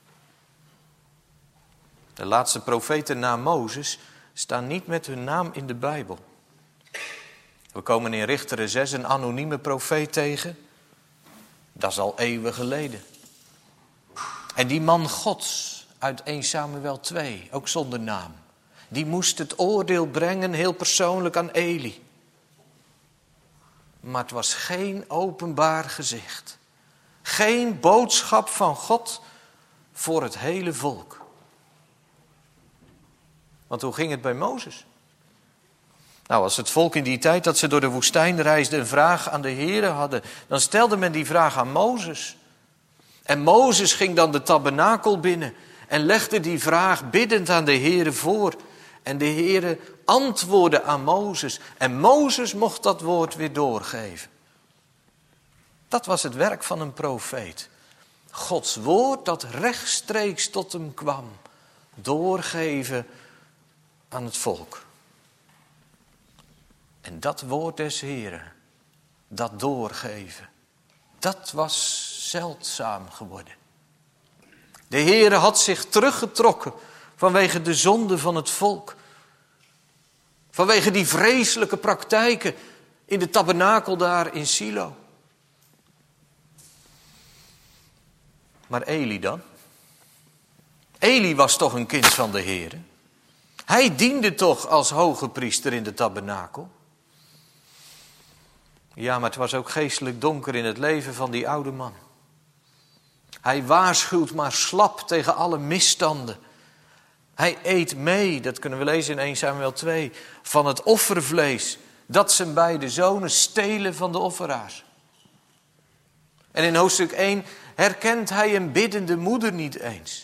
De laatste profeten na Mozes staan niet met hun naam in de Bijbel. We komen in Richteren 6 een anonieme profeet tegen. Dat is al eeuwen geleden. En die man Gods uit 1 Samuel 2, ook zonder naam. Die moest het oordeel brengen, heel persoonlijk aan Eli. Maar het was geen openbaar gezicht. Geen boodschap van God voor het hele volk. Want hoe ging het bij Mozes? Nou, als het volk in die tijd dat ze door de woestijn reisden een vraag aan de Heere hadden, dan stelde men die vraag aan Mozes. En Mozes ging dan de tabernakel binnen en legde die vraag biddend aan de Heere voor. En de Heere antwoordde aan Mozes. En Mozes mocht dat woord weer doorgeven. Dat was het werk van een profeet. Gods woord dat rechtstreeks tot hem kwam. Doorgeven aan het volk. En dat woord des Heeren, dat doorgeven, dat was zeldzaam geworden. De Heere had zich teruggetrokken vanwege de zonde van het volk. Vanwege die vreselijke praktijken in de tabernakel daar in Silo. Maar Eli dan? Eli was toch een kind van de Heere? Hij diende toch als hoge priester in de tabernakel? Ja, maar het was ook geestelijk donker in het leven van die oude man. Hij waarschuwt maar slap tegen alle misstanden. Hij eet mee, dat kunnen we lezen in 1 Samuel 2, van het offervlees dat zijn beide zonen stelen van de offeraars. En in hoofdstuk 1 herkent hij een biddende moeder niet eens.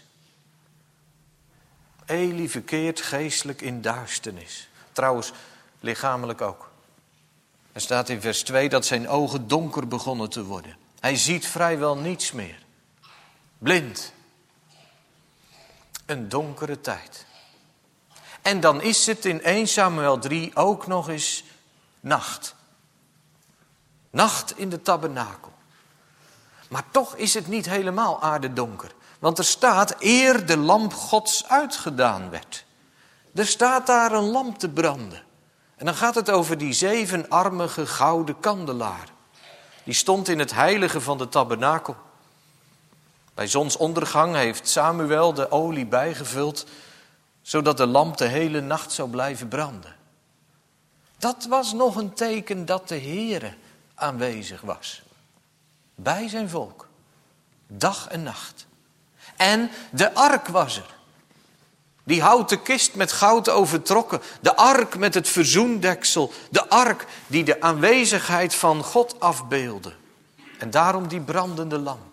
Eli verkeert geestelijk in duisternis. Trouwens, lichamelijk ook. Er staat in vers 2 dat zijn ogen donker begonnen te worden. Hij ziet vrijwel niets meer. Blind. Een donkere tijd. En dan is het in 1 Samuel 3 ook nog eens nacht. Nacht in de tabernakel. Maar toch is het niet helemaal aardedonker. Want er staat, eer de lamp Gods uitgedaan werd. Er staat daar een lamp te branden. En dan gaat het over die 7-armige gouden kandelaar. Die stond in het heilige van de tabernakel. Bij zonsondergang heeft Samuel de olie bijgevuld, zodat de lamp de hele nacht zou blijven branden. Dat was nog een teken dat de Heere aanwezig was. Bij zijn volk. Dag en nacht. En de ark was er. Die houten kist met goud overtrokken. De ark met het verzoendeksel. De ark die de aanwezigheid van God afbeeldde. En daarom die brandende lamp.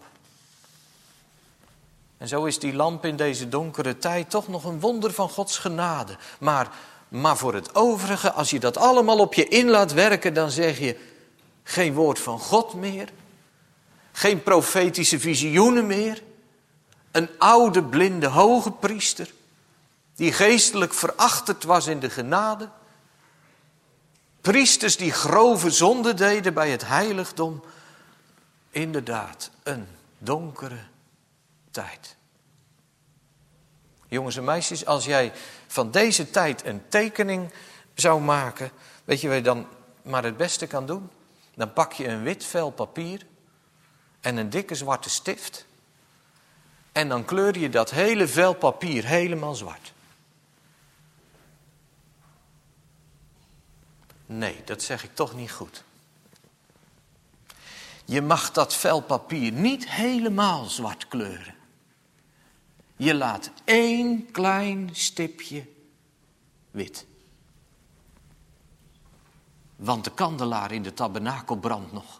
En zo is die lamp in deze donkere tijd toch nog een wonder van Gods genade. Maar voor het overige, als je dat allemaal op je in laat werken, dan zeg je geen woord van God meer. Geen profetische visioenen meer. Een oude blinde hoge priester. Die geestelijk verachterd was in de genade. Priesters die grove zonde deden bij het heiligdom. Inderdaad, een donkere tijd. Jongens en meisjes, als jij van deze tijd een tekening zou maken, weet je wat je dan maar het beste kan doen? Dan pak je een wit vel papier en een dikke zwarte stift. En dan kleur je dat hele vel papier helemaal zwart. Nee, dat zeg ik toch niet goed. Je mag dat vel papier niet helemaal zwart kleuren. Je laat 1 klein stipje wit. Want de kandelaar in de tabernakel brandt nog.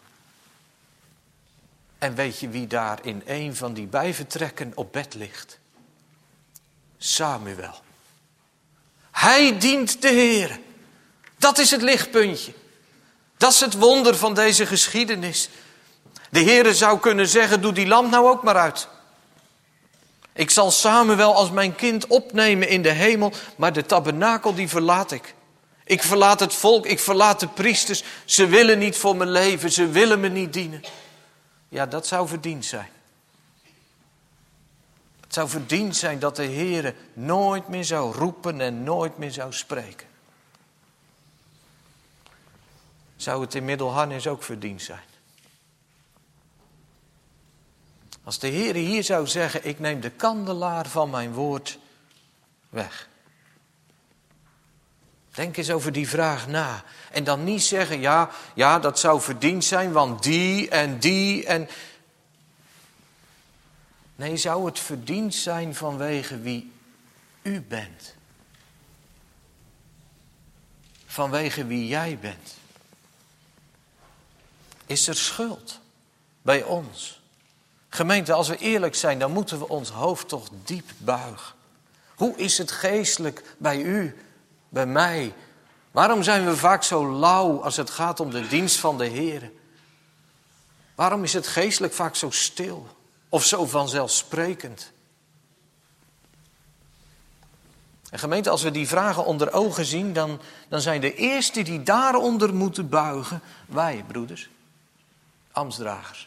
En weet je wie daar in een van die bijvertrekken op bed ligt? Samuel. Hij dient de Heere. Dat is het lichtpuntje. Dat is het wonder van deze geschiedenis. De Heere zou kunnen zeggen, doe die lamp nou ook maar uit. Ik zal Samuel als mijn kind opnemen in de hemel, maar de tabernakel die verlaat ik. Ik verlaat het volk, ik verlaat de priesters. Ze willen niet voor me leven, ze willen me niet dienen. Ja, dat zou verdiend zijn. Het zou verdiend zijn dat de Heere nooit meer zou roepen en nooit meer zou spreken. Zou het in Middelharnis ook verdiend zijn? Als de Heere hier zou zeggen, ik neem de kandelaar van mijn woord weg. Denk eens over die vraag na. En dan niet zeggen, ja, dat zou verdiend zijn, want die en... Nee, zou het verdiend zijn vanwege wie u bent? Vanwege wie jij bent? Is er schuld bij ons? Gemeente, als we eerlijk zijn, dan moeten we ons hoofd toch diep buigen. Hoe is het geestelijk bij u, bij mij? Waarom zijn we vaak zo lauw als het gaat om de dienst van de Heer? Waarom is het geestelijk vaak zo stil of zo vanzelfsprekend? En gemeente, als we die vragen onder ogen zien, dan zijn de eersten die daaronder moeten buigen wij, broeders, ambtsdragers.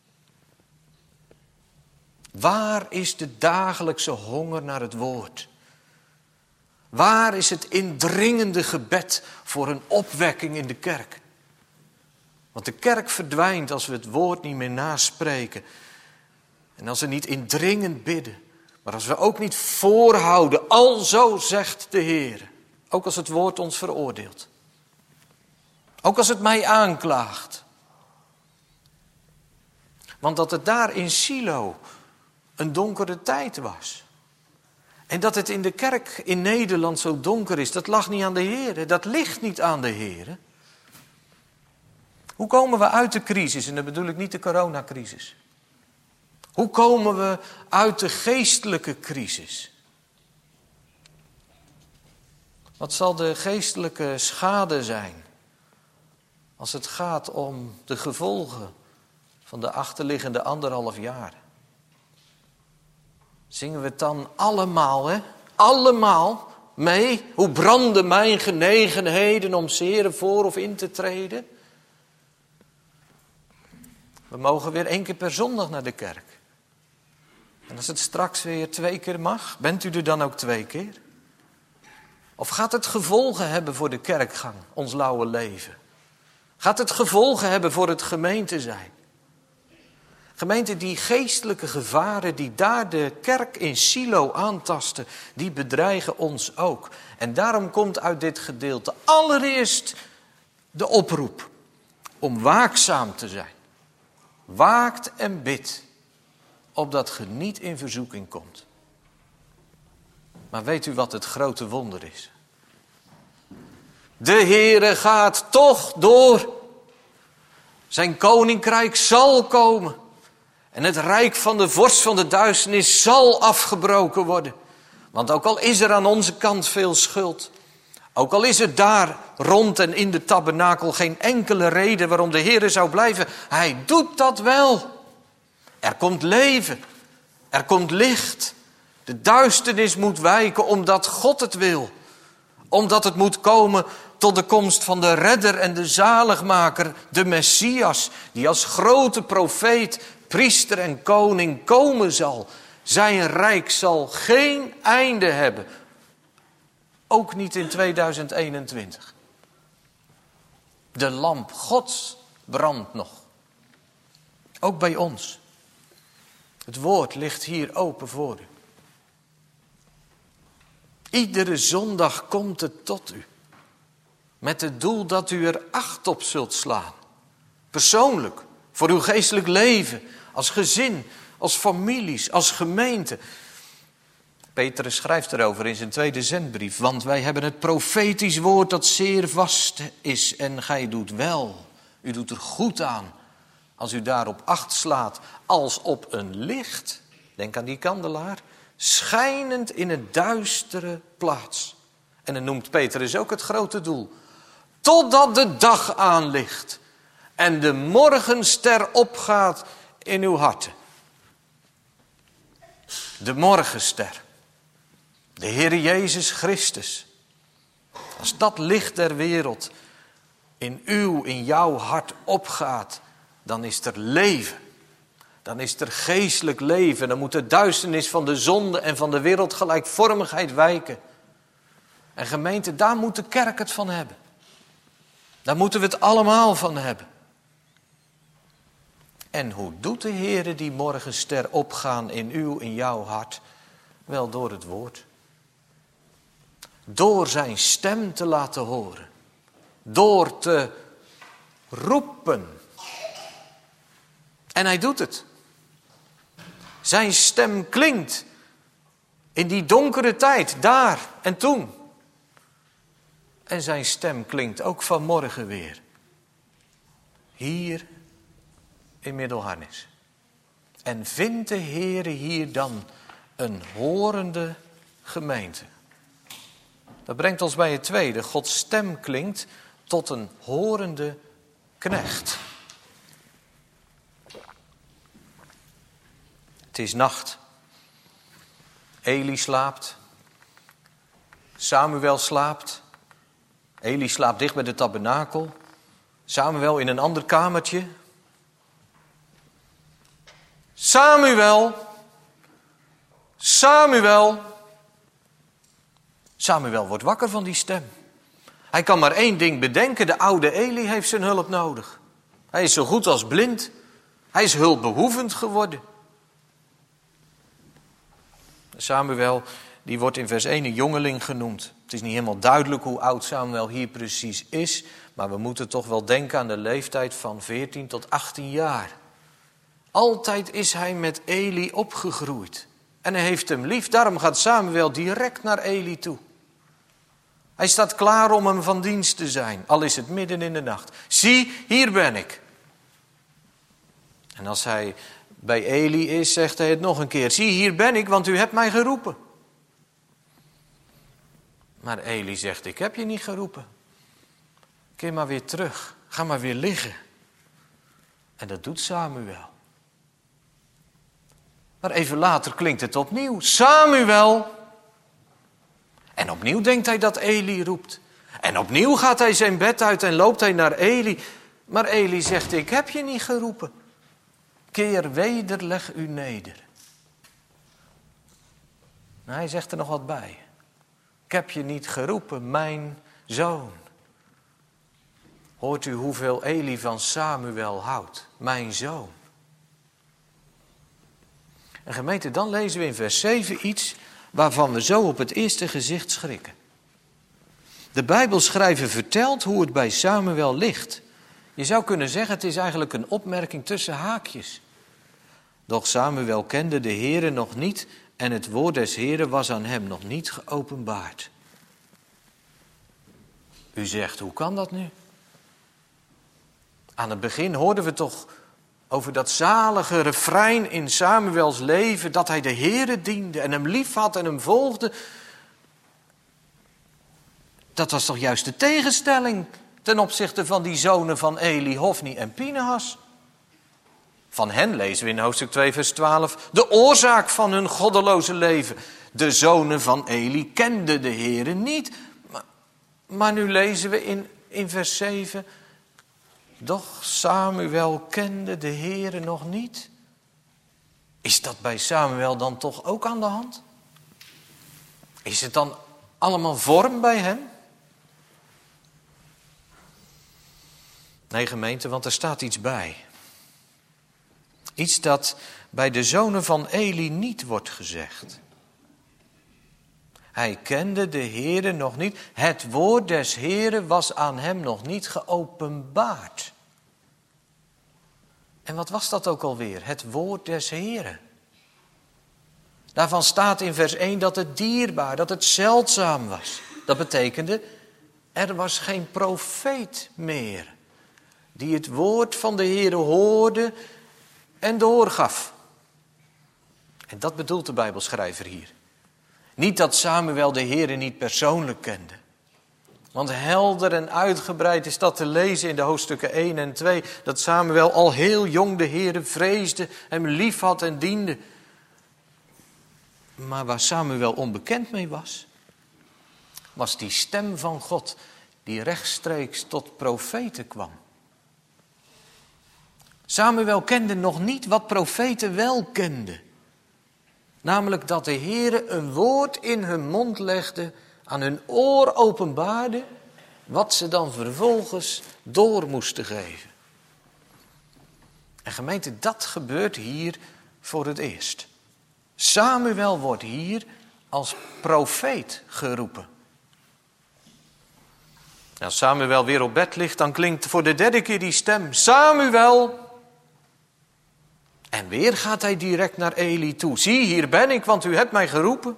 Waar is de dagelijkse honger naar het woord? Waar is het indringende gebed voor een opwekking in de kerk? Want de kerk verdwijnt als we het woord niet meer naspreken. En als we niet indringend bidden. Maar als we ook niet voorhouden, alzo zegt de Heer. Ook als het woord ons veroordeelt. Ook als het mij aanklaagt. Want dat het daar in Silo een donkere tijd was. En dat het in de kerk in Nederland zo donker is, dat lag niet aan de Heer. Dat ligt niet aan de Heer. Hoe komen we uit de crisis? En dan bedoel ik niet de coronacrisis. Hoe komen we uit de geestelijke crisis? Wat zal de geestelijke schade zijn als het gaat om de gevolgen van de achterliggende 1,5 jaar? Zingen we het dan allemaal, hè? Allemaal mee? Hoe branden mijn genegenheden om 's Heren voor of in te treden? We mogen weer 1 keer per zondag naar de kerk. En als het straks weer 2 keer mag, bent u er dan ook 2 keer? Of gaat het gevolgen hebben voor de kerkgang, ons lauwe leven? Gaat het gevolgen hebben voor het gemeente zijn? Gemeente, die geestelijke gevaren die daar de kerk in Silo aantasten, die bedreigen ons ook. En daarom komt uit dit gedeelte allereerst de oproep om waakzaam te zijn. Waakt en bid, opdat ge niet in verzoeking komt. Maar weet u wat het grote wonder is? De Heere gaat toch door. Zijn koninkrijk zal komen. En het rijk van de vorst van de duisternis zal afgebroken worden. Want ook al is er aan onze kant veel schuld. Ook al is er daar rond en in de tabernakel geen enkele reden waarom de Heere zou blijven. Hij doet dat wel. Er komt leven. Er komt licht. De duisternis moet wijken omdat God het wil. Omdat het moet komen tot de komst van de redder en de zaligmaker, de Messias, die als grote profeet, priester en koning komen zal. Zijn rijk zal geen einde hebben. Ook niet in 2021. De lamp Gods brandt nog. Ook bij ons. Het woord ligt hier open voor u. Iedere zondag komt het tot u. Met het doel dat u er acht op zult slaan. Persoonlijk, voor uw geestelijk leven, als gezin, als families, als gemeente. Petrus schrijft erover in zijn tweede zendbrief. Want wij hebben het profetisch woord dat zeer vast is. En gij doet wel. U doet er goed aan. Als u daarop acht slaat als op een licht. Denk aan die kandelaar. Schijnend in een duistere plaats. En dan noemt Petrus ook het grote doel. Totdat de dag aanlicht. En de morgenster opgaat in uw harten. De morgenster. De Heer Jezus Christus. Als dat licht der wereld in jouw hart opgaat, dan is er leven. Dan is er geestelijk leven. Dan moet de duisternis van de zonde en van de wereldgelijkvormigheid wijken. En gemeente, daar moet de kerk het van hebben. Daar moeten we het allemaal van hebben. En hoe doet de Heer die morgenster opgaan in jouw hart? Wel door het woord. Door zijn stem te laten horen. Door te roepen. En hij doet het. Zijn stem klinkt in die donkere tijd, daar en toen. En zijn stem klinkt ook vanmorgen weer. Hier in Middelharnis. En vindt de Heere hier dan een horende gemeente. Dat brengt ons bij het tweede. Gods stem klinkt tot een horende knecht. Het is nacht. Eli slaapt. Samuel slaapt. Eli slaapt dicht bij de tabernakel. Samuel in een ander kamertje. Samuel. Samuel. Samuel wordt wakker van die stem. Hij kan maar 1 ding bedenken. De oude Eli heeft zijn hulp nodig. Hij is zo goed als blind. Hij is hulpbehoevend geworden. Samuel, die wordt in vers 1 een jongeling genoemd. Het is niet helemaal duidelijk hoe oud Samuel hier precies is, maar we moeten toch wel denken aan de leeftijd van 14 tot 18 jaar. Altijd is hij met Eli opgegroeid. En hij heeft hem lief, daarom gaat Samuel direct naar Eli toe. Hij staat klaar om hem van dienst te zijn, al is het midden in de nacht. Zie, hier ben ik. En als hij bij Eli is, zegt hij het nog een keer. Zie, hier ben ik, want u hebt mij geroepen. Maar Eli zegt, ik heb je niet geroepen. Keer maar weer terug, ga maar weer liggen. En dat doet Samuel. Maar even later klinkt het opnieuw. Samuel! En opnieuw denkt hij dat Eli roept. En opnieuw gaat hij zijn bed uit en loopt hij naar Eli. Maar Eli zegt, ik heb je niet geroepen. Keer weder, leg u neder. Nou, hij zegt er nog wat bij. Ik heb je niet geroepen, mijn zoon. Hoort u hoeveel Eli van Samuel houdt? Mijn zoon. En gemeente, dan lezen we in vers 7 iets waarvan we zo op het eerste gezicht schrikken. De Bijbelschrijver vertelt hoe het bij Samuel ligt. Je zou kunnen zeggen, het is eigenlijk een opmerking tussen haakjes. Doch Samuel kende de Heere nog niet en het woord des Heeren was aan hem nog niet geopenbaard. U zegt, hoe kan dat nu? Aan het begin hoorden we toch over dat zalige refrein in Samuels leven, dat hij de Heere diende en hem lief had en hem volgde. Dat was toch juist de tegenstelling ten opzichte van die zonen van Eli, Hofni en Pinehas. Van hen lezen we in hoofdstuk 2 vers 12 de oorzaak van hun goddeloze leven. De zonen van Eli kenden de Heere niet. Maar nu lezen we in vers 7... Doch Samuel kende de Heere nog niet. Is dat bij Samuel dan toch ook aan de hand? Is het dan allemaal vorm bij hem? Nee, gemeente, want er staat iets bij. Iets dat bij de zonen van Eli niet wordt gezegd. Hij kende de Heere nog niet. Het woord des Heeren was aan hem nog niet geopenbaard. En wat was dat ook alweer? Het woord des Heeren. Daarvan staat in vers 1 dat het dierbaar, dat het zeldzaam was. Dat betekende, er was geen profeet meer die het woord van de Heere hoorde en doorgaf. En dat bedoelt de Bijbelschrijver hier. Niet dat Samuel de Heere niet persoonlijk kende. Want helder en uitgebreid is dat te lezen in de hoofdstukken 1 en 2. Dat Samuel al heel jong de Heere vreesde, hem lief had en diende. Maar waar Samuel onbekend mee was die stem van God die rechtstreeks tot profeten kwam. Samuel kende nog niet wat profeten wel kenden. Namelijk dat de Heere een woord in hun mond legde, aan hun oor openbaarde, wat ze dan vervolgens door moesten geven. En gemeente, dat gebeurt hier voor het eerst. Samuel wordt hier als profeet geroepen. Als Samuel weer op bed ligt, dan klinkt voor de derde keer die stem, Samuel! En weer gaat hij direct naar Eli toe. Zie, hier ben ik, want u hebt mij geroepen.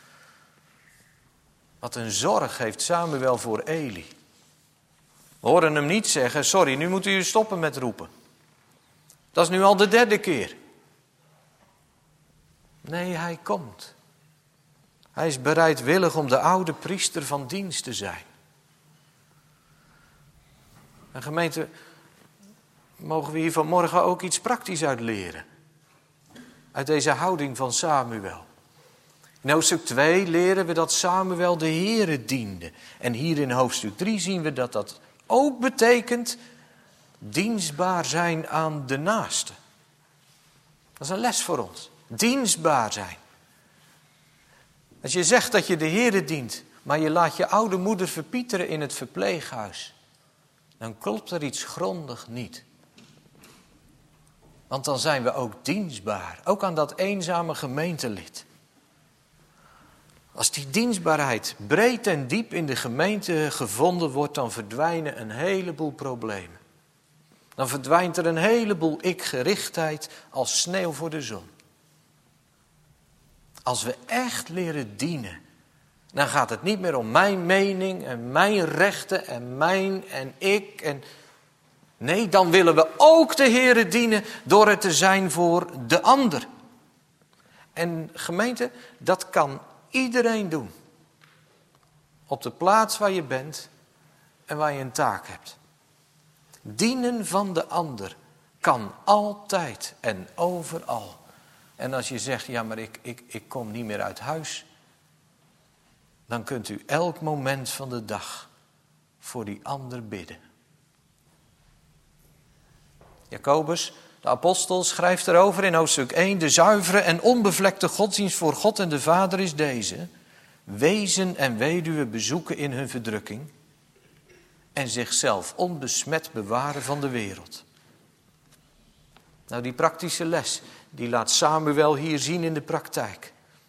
Wat een zorg heeft Samuel voor Eli. We horen hem niet zeggen, sorry, nu moet u stoppen met roepen. Dat is nu al de derde keer. Nee, hij komt. Hij is bereidwillig om de oude priester van dienst te zijn. En gemeente, mogen we hier vanmorgen ook iets praktisch uit leren. Uit deze houding van Samuel. In hoofdstuk 2 leren we dat Samuel de Heere diende. En hier in hoofdstuk 3 zien we dat dat ook betekent dienstbaar zijn aan de naaste. Dat is een les voor ons. Dienstbaar zijn. Als je zegt dat je de Heere dient, maar je laat je oude moeder verpieteren in het verpleeghuis, dan klopt er iets grondig niet. Want dan zijn we ook dienstbaar, ook aan dat eenzame gemeentelid. Als die dienstbaarheid breed en diep in de gemeente gevonden wordt, dan verdwijnen een heleboel problemen. Dan verdwijnt er een heleboel ikgerichtheid als sneeuw voor de zon. Als we echt leren dienen, dan gaat het niet meer om mijn mening en mijn rechten en mijn en ik. Nee, dan willen we ook de Heere dienen door het te zijn voor de ander. En gemeente, dat kan iedereen doen. Op de plaats waar je bent en waar je een taak hebt. Dienen van de ander kan altijd en overal. En als je zegt, ja maar ik kom niet meer uit huis. Dan kunt u elk moment van de dag voor die ander bidden. Jacobus, de apostel, schrijft erover in hoofdstuk 1. De zuivere en onbevlekte godsdienst voor God en de Vader is deze. Wezen en weduwen bezoeken in hun verdrukking. En zichzelf onbesmet bewaren van de wereld. Nou, die praktische les, die laat Samuel hier zien in de praktijk.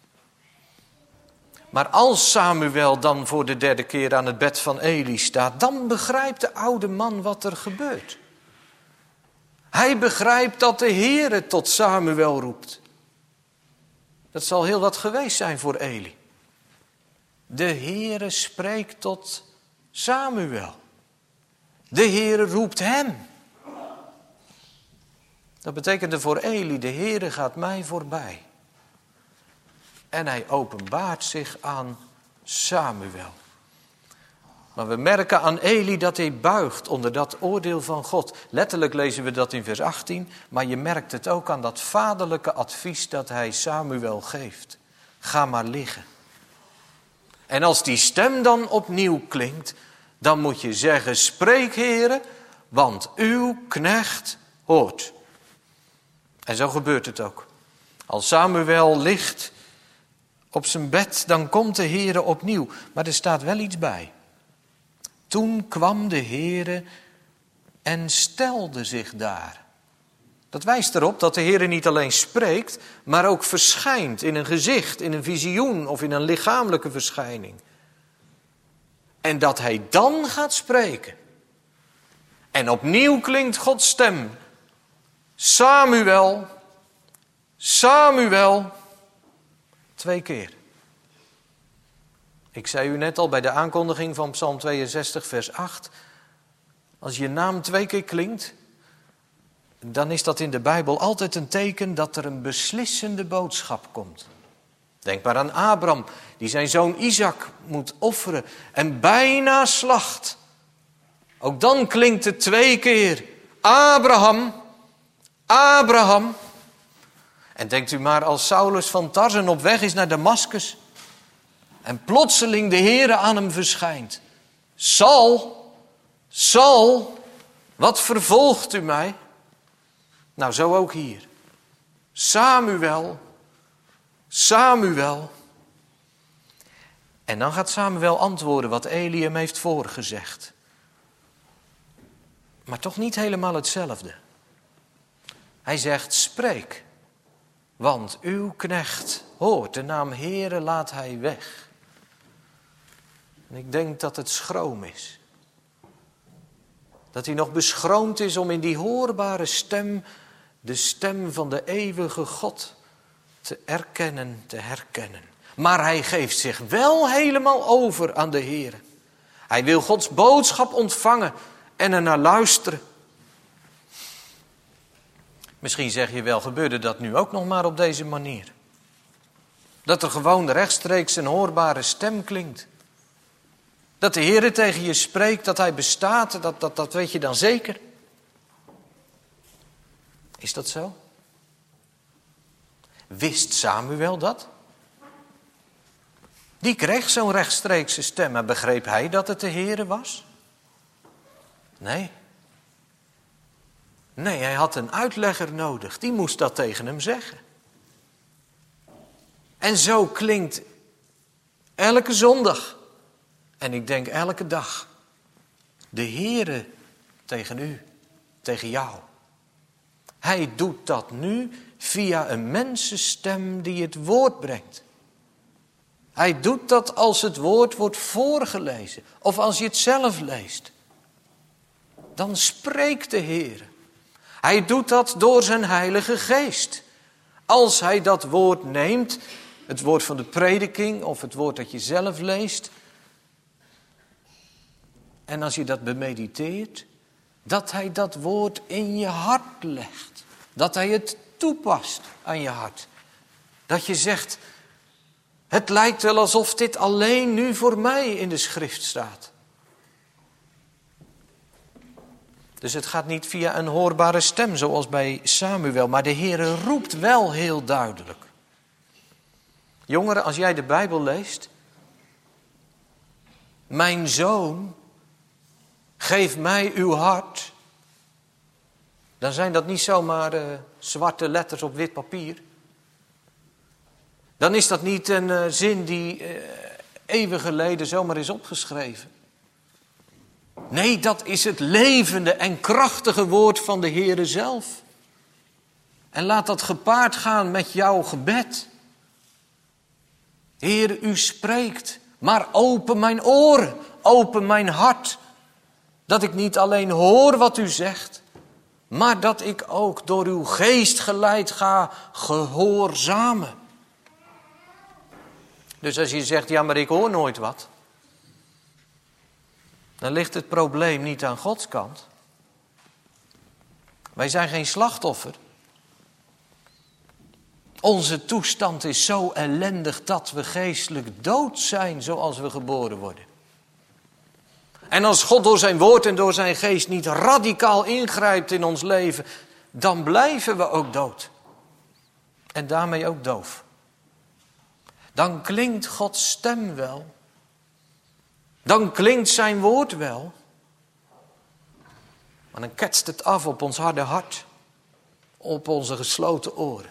Maar als Samuel dan voor de derde keer aan het bed van Eli staat, dan begrijpt de oude man wat er gebeurt. Hij begrijpt dat de Heere tot Samuel roept. Dat zal heel wat geweest zijn voor Eli. De Heere spreekt tot Samuel. De Heere roept hem. Dat betekende voor Eli, de Heere gaat mij voorbij. En hij openbaart zich aan Samuel. Maar we merken aan Eli dat hij buigt onder dat oordeel van God. Letterlijk lezen we dat in vers 18. Maar je merkt het ook aan dat vaderlijke advies dat hij Samuel geeft. Ga maar liggen. En als die stem dan opnieuw klinkt, dan moet je zeggen, spreek Heere, want uw knecht hoort. En zo gebeurt het ook. Als Samuel ligt op zijn bed, dan komt de Heere opnieuw. Maar er staat wel iets bij. Toen kwam de Heere en stelde zich daar. Dat wijst erop dat de Heere niet alleen spreekt, maar ook verschijnt in een gezicht, in een visioen of in een lichamelijke verschijning. En dat hij dan gaat spreken. En opnieuw klinkt Gods stem. Samuel, Samuel. 2 keer. Ik zei u net al bij de aankondiging van Psalm 62 vers 8. Als je naam 2 keer klinkt, dan is dat in de Bijbel altijd een teken dat er een beslissende boodschap komt. Denk maar aan Abraham, die zijn zoon Isaac moet offeren en bijna slacht. Ook dan klinkt het 2 keer. Abraham, Abraham. En denkt u maar als Saulus van Tarsen op weg is naar Damaskus. En plotseling de Heere aan hem verschijnt. Saul, Saul, wat vervolgt u mij? Nou, zo ook hier. Samuel, Samuel. En dan gaat Samuel antwoorden wat Eli hem heeft voorgezegd. Maar toch niet helemaal hetzelfde. Hij zegt, spreek, want uw knecht hoort. De naam Heere laat hij weg. En ik denk dat het schroom is. Dat hij nog beschroomd is om in die hoorbare stem, de stem van de eeuwige God, te erkennen, te herkennen. Maar hij geeft zich wel helemaal over aan de Heere. Hij wil Gods boodschap ontvangen en er naar luisteren. Misschien zeg je wel, gebeurde dat nu ook nog maar op deze manier? Dat er gewoon rechtstreeks een hoorbare stem klinkt. Dat de Heere tegen je spreekt, dat hij bestaat, dat weet je dan zeker. Is dat zo? Wist Samuel dat? Die kreeg zo'n rechtstreekse stem en begreep hij dat het de Heere was? Nee. Nee, hij had een uitlegger nodig. Die moest dat tegen hem zeggen. En zo klinkt elke zondag. En ik denk elke dag. De Heere tegen u. Tegen jou. Hij doet dat nu via een mensenstem die het woord brengt. Hij doet dat als het woord wordt voorgelezen. Of als je het zelf leest. Dan spreekt de Heer. Hij doet dat door zijn Heilige Geest. Als hij dat woord neemt, het woord van de prediking of het woord dat je zelf leest. En als je dat bemediteert, dat hij dat woord in je hart legt. Dat hij het toepast aan je hart. Dat je zegt, het lijkt wel alsof dit alleen nu voor mij in de schrift staat. Dus het gaat niet via een hoorbare stem zoals bij Samuel, maar de Heere roept wel heel duidelijk. Jongeren, als jij de Bijbel leest, mijn zoon, geef mij uw hart. Dan zijn dat niet zomaar zwarte letters op wit papier. Dan is dat niet een zin die eeuwen geleden zomaar is opgeschreven. Nee, dat is het levende en krachtige woord van de Heere zelf. En laat dat gepaard gaan met jouw gebed. Heere, u spreekt, maar open mijn oren, open mijn hart. Dat ik niet alleen hoor wat u zegt, maar dat ik ook door uw geest geleid ga gehoorzamen. Dus als je zegt, ja maar ik hoor nooit wat. Dan ligt het probleem niet aan Gods kant. Wij zijn geen slachtoffer. Onze toestand is zo ellendig dat we geestelijk dood zijn zoals we geboren worden. En als God door zijn woord en door zijn geest niet radicaal ingrijpt in ons leven, dan blijven we ook dood. En daarmee ook doof. Dan klinkt Gods stem wel. Dan klinkt zijn woord wel. Maar dan ketst het af op ons harde hart. Op onze gesloten oren.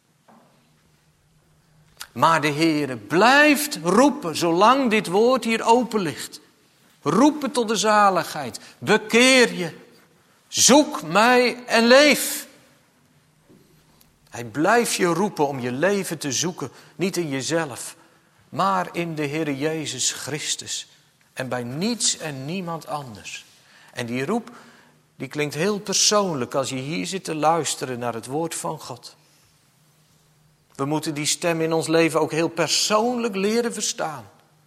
Maar de Heere blijft roepen zolang dit woord hier open ligt. Roepen tot de zaligheid. Bekeer je. Zoek mij en leef. Hij blijft je roepen om je leven te zoeken. Niet in jezelf. Maar in de Heere Jezus Christus. En bij niets en niemand anders. En die roep, die klinkt heel persoonlijk als je hier zit te luisteren naar het woord van God. We moeten die stem in ons leven ook heel persoonlijk leren verstaan.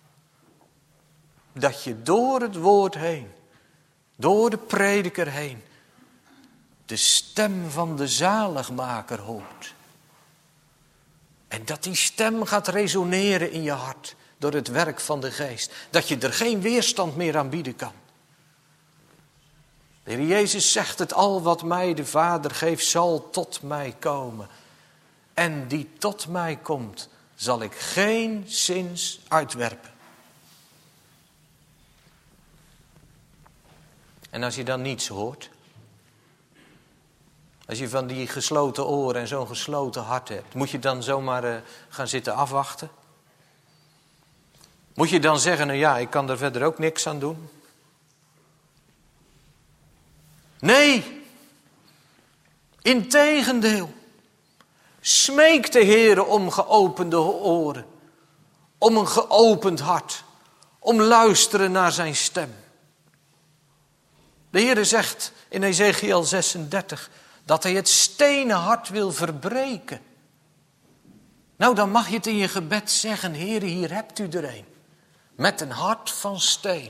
Dat je door het woord heen, door de prediker heen, de stem van de zaligmaker hoort. En dat die stem gaat resoneren in je hart door het werk van de geest. Dat je er geen weerstand meer aan bieden kan. De Heer Jezus zegt het, al wat mij de Vader geeft zal tot mij komen. En die tot mij komt, zal ik geen zins uitwerpen. En als je dan niets hoort, als je van die gesloten oren en zo'n gesloten hart hebt, moet je dan zomaar gaan zitten afwachten? Moet je dan zeggen, nou ja, ik kan er verder ook niks aan doen? Nee, integendeel. Smeek de Heere om geopende oren, om een geopend hart, om luisteren naar zijn stem. De Heere zegt in Ezekiel 36 dat hij het stenen hart wil verbreken. Nou, dan mag je het in je gebed zeggen, Heere, hier hebt u er een. Met een hart van steen.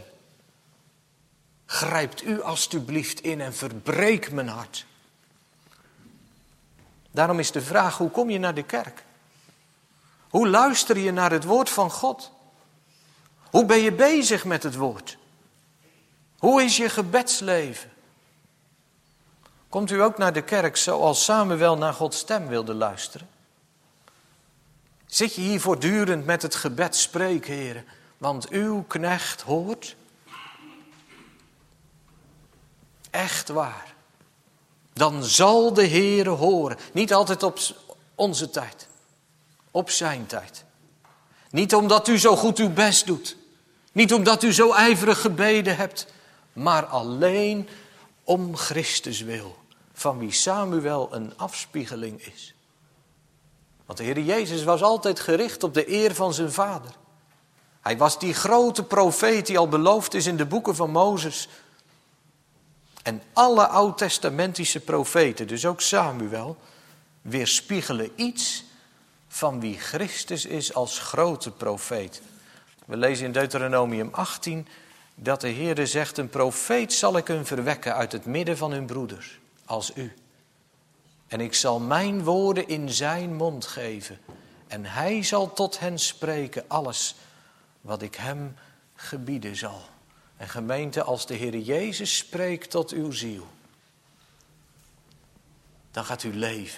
Grijpt u alstublieft in en verbreek mijn hart. Daarom is de vraag, hoe kom je naar de kerk? Hoe luister je naar het woord van God? Hoe ben je bezig met het woord? Hoe is je gebedsleven? Komt u ook naar de kerk zoals Samuel naar Gods stem wilde luisteren? Zit je hier voortdurend met het gebed, spreek, Heere, want uw knecht hoort? Echt waar. Dan zal de Heere horen. Niet altijd op onze tijd. Op zijn tijd. Niet omdat u zo goed uw best doet. Niet omdat u zo ijverig gebeden hebt. Maar alleen om Christus wil. Van wie Samuel een afspiegeling is. Want de Heer Jezus was altijd gericht op de eer van zijn vader. Hij was die grote profeet die al beloofd is in de boeken van Mozes. En alle oud-testamentische profeten, dus ook Samuel, weerspiegelen iets van wie Christus is als grote profeet. We lezen in Deuteronomium 18 dat de Heere zegt: een profeet zal ik hun verwekken uit het midden van hun broeders, als u. En ik zal mijn woorden in zijn mond geven. En hij zal tot hen spreken alles wat ik hem gebieden zal. En gemeente, als de Heer Jezus spreekt tot uw ziel, dan gaat u leven.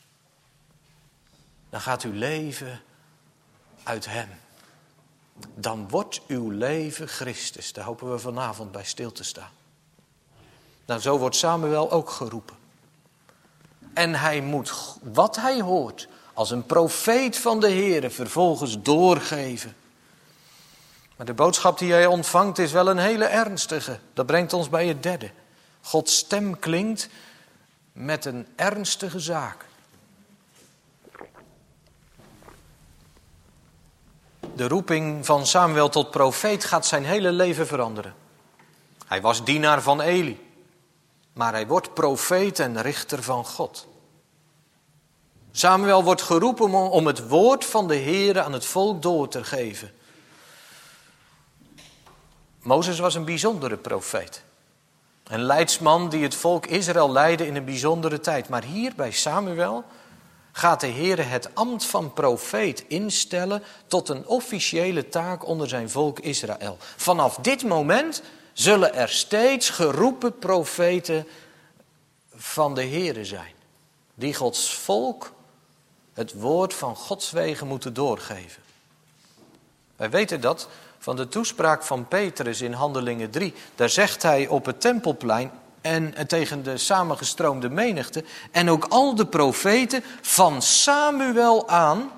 Dan gaat uw leven uit hem. Dan wordt uw leven Christus. Daar hopen we vanavond bij stil te staan. Nou, zo wordt Samuel ook geroepen. En hij moet wat hij hoort als een profeet van de Heere vervolgens doorgeven. Maar de boodschap die hij ontvangt is wel een hele ernstige. Dat brengt ons bij het derde. Gods stem klinkt met een ernstige zaak. De roeping van Samuel tot profeet gaat zijn hele leven veranderen. Hij was dienaar van Eli. Maar hij wordt profeet en richter van God. Samuel wordt geroepen om het woord van de Heere aan het volk door te geven. Mozes was een bijzondere profeet. Een leidsman die het volk Israël leidde in een bijzondere tijd. Maar hier bij Samuel gaat de Heere het ambt van profeet instellen tot een officiële taak onder zijn volk Israël. Vanaf dit moment zullen er steeds geroepen profeten van de Heere zijn. Die Gods volk het woord van Gods wegen moeten doorgeven. Wij weten dat van de toespraak van Petrus in Handelingen 3. Daar zegt hij op het Tempelplein en tegen de samengestroomde menigte en ook al de profeten van Samuel aan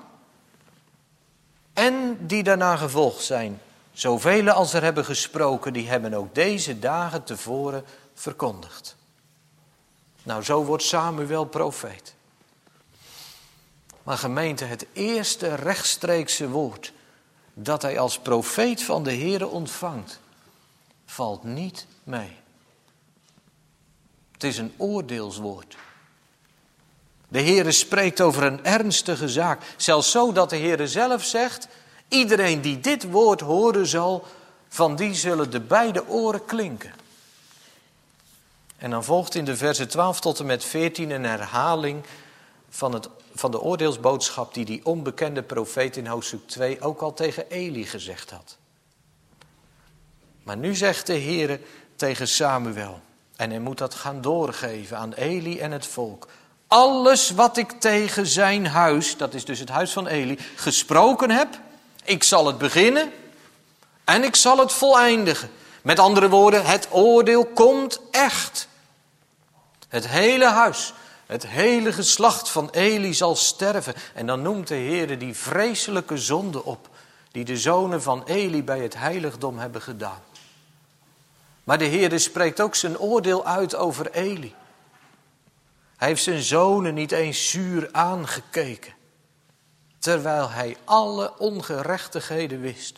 en die daarna gevolgd zijn. Zoveel als er hebben gesproken, die hebben ook deze dagen tevoren verkondigd. Nou, zo wordt Samuel profeet. Maar gemeente, het eerste rechtstreekse woord dat hij als profeet van de Heere ontvangt, valt niet mee. Het is een oordeelswoord. De Heere spreekt over een ernstige zaak. Zelfs zo dat de Heere zelf zegt: iedereen die dit woord horen zal, van die zullen de beide oren klinken. En dan volgt in de versen 12 tot en met 14 een herhaling van de oordeelsboodschap die onbekende profeet in hoofdstuk 2 ook al tegen Eli gezegd had. Maar nu zegt de Heere tegen Samuel, en hij moet dat gaan doorgeven aan Eli en het volk: alles wat ik tegen zijn huis, dat is dus het huis van Eli, gesproken heb, ik zal het beginnen en ik zal het voleindigen. Met andere woorden, het oordeel komt echt. Het hele huis, het hele geslacht van Eli zal sterven. En dan noemt de Heere die vreselijke zonde op die de zonen van Eli bij het heiligdom hebben gedaan. Maar de Heere spreekt ook zijn oordeel uit over Eli. Hij heeft zijn zonen niet eens zuur aangekeken, terwijl hij alle ongerechtigheden wist.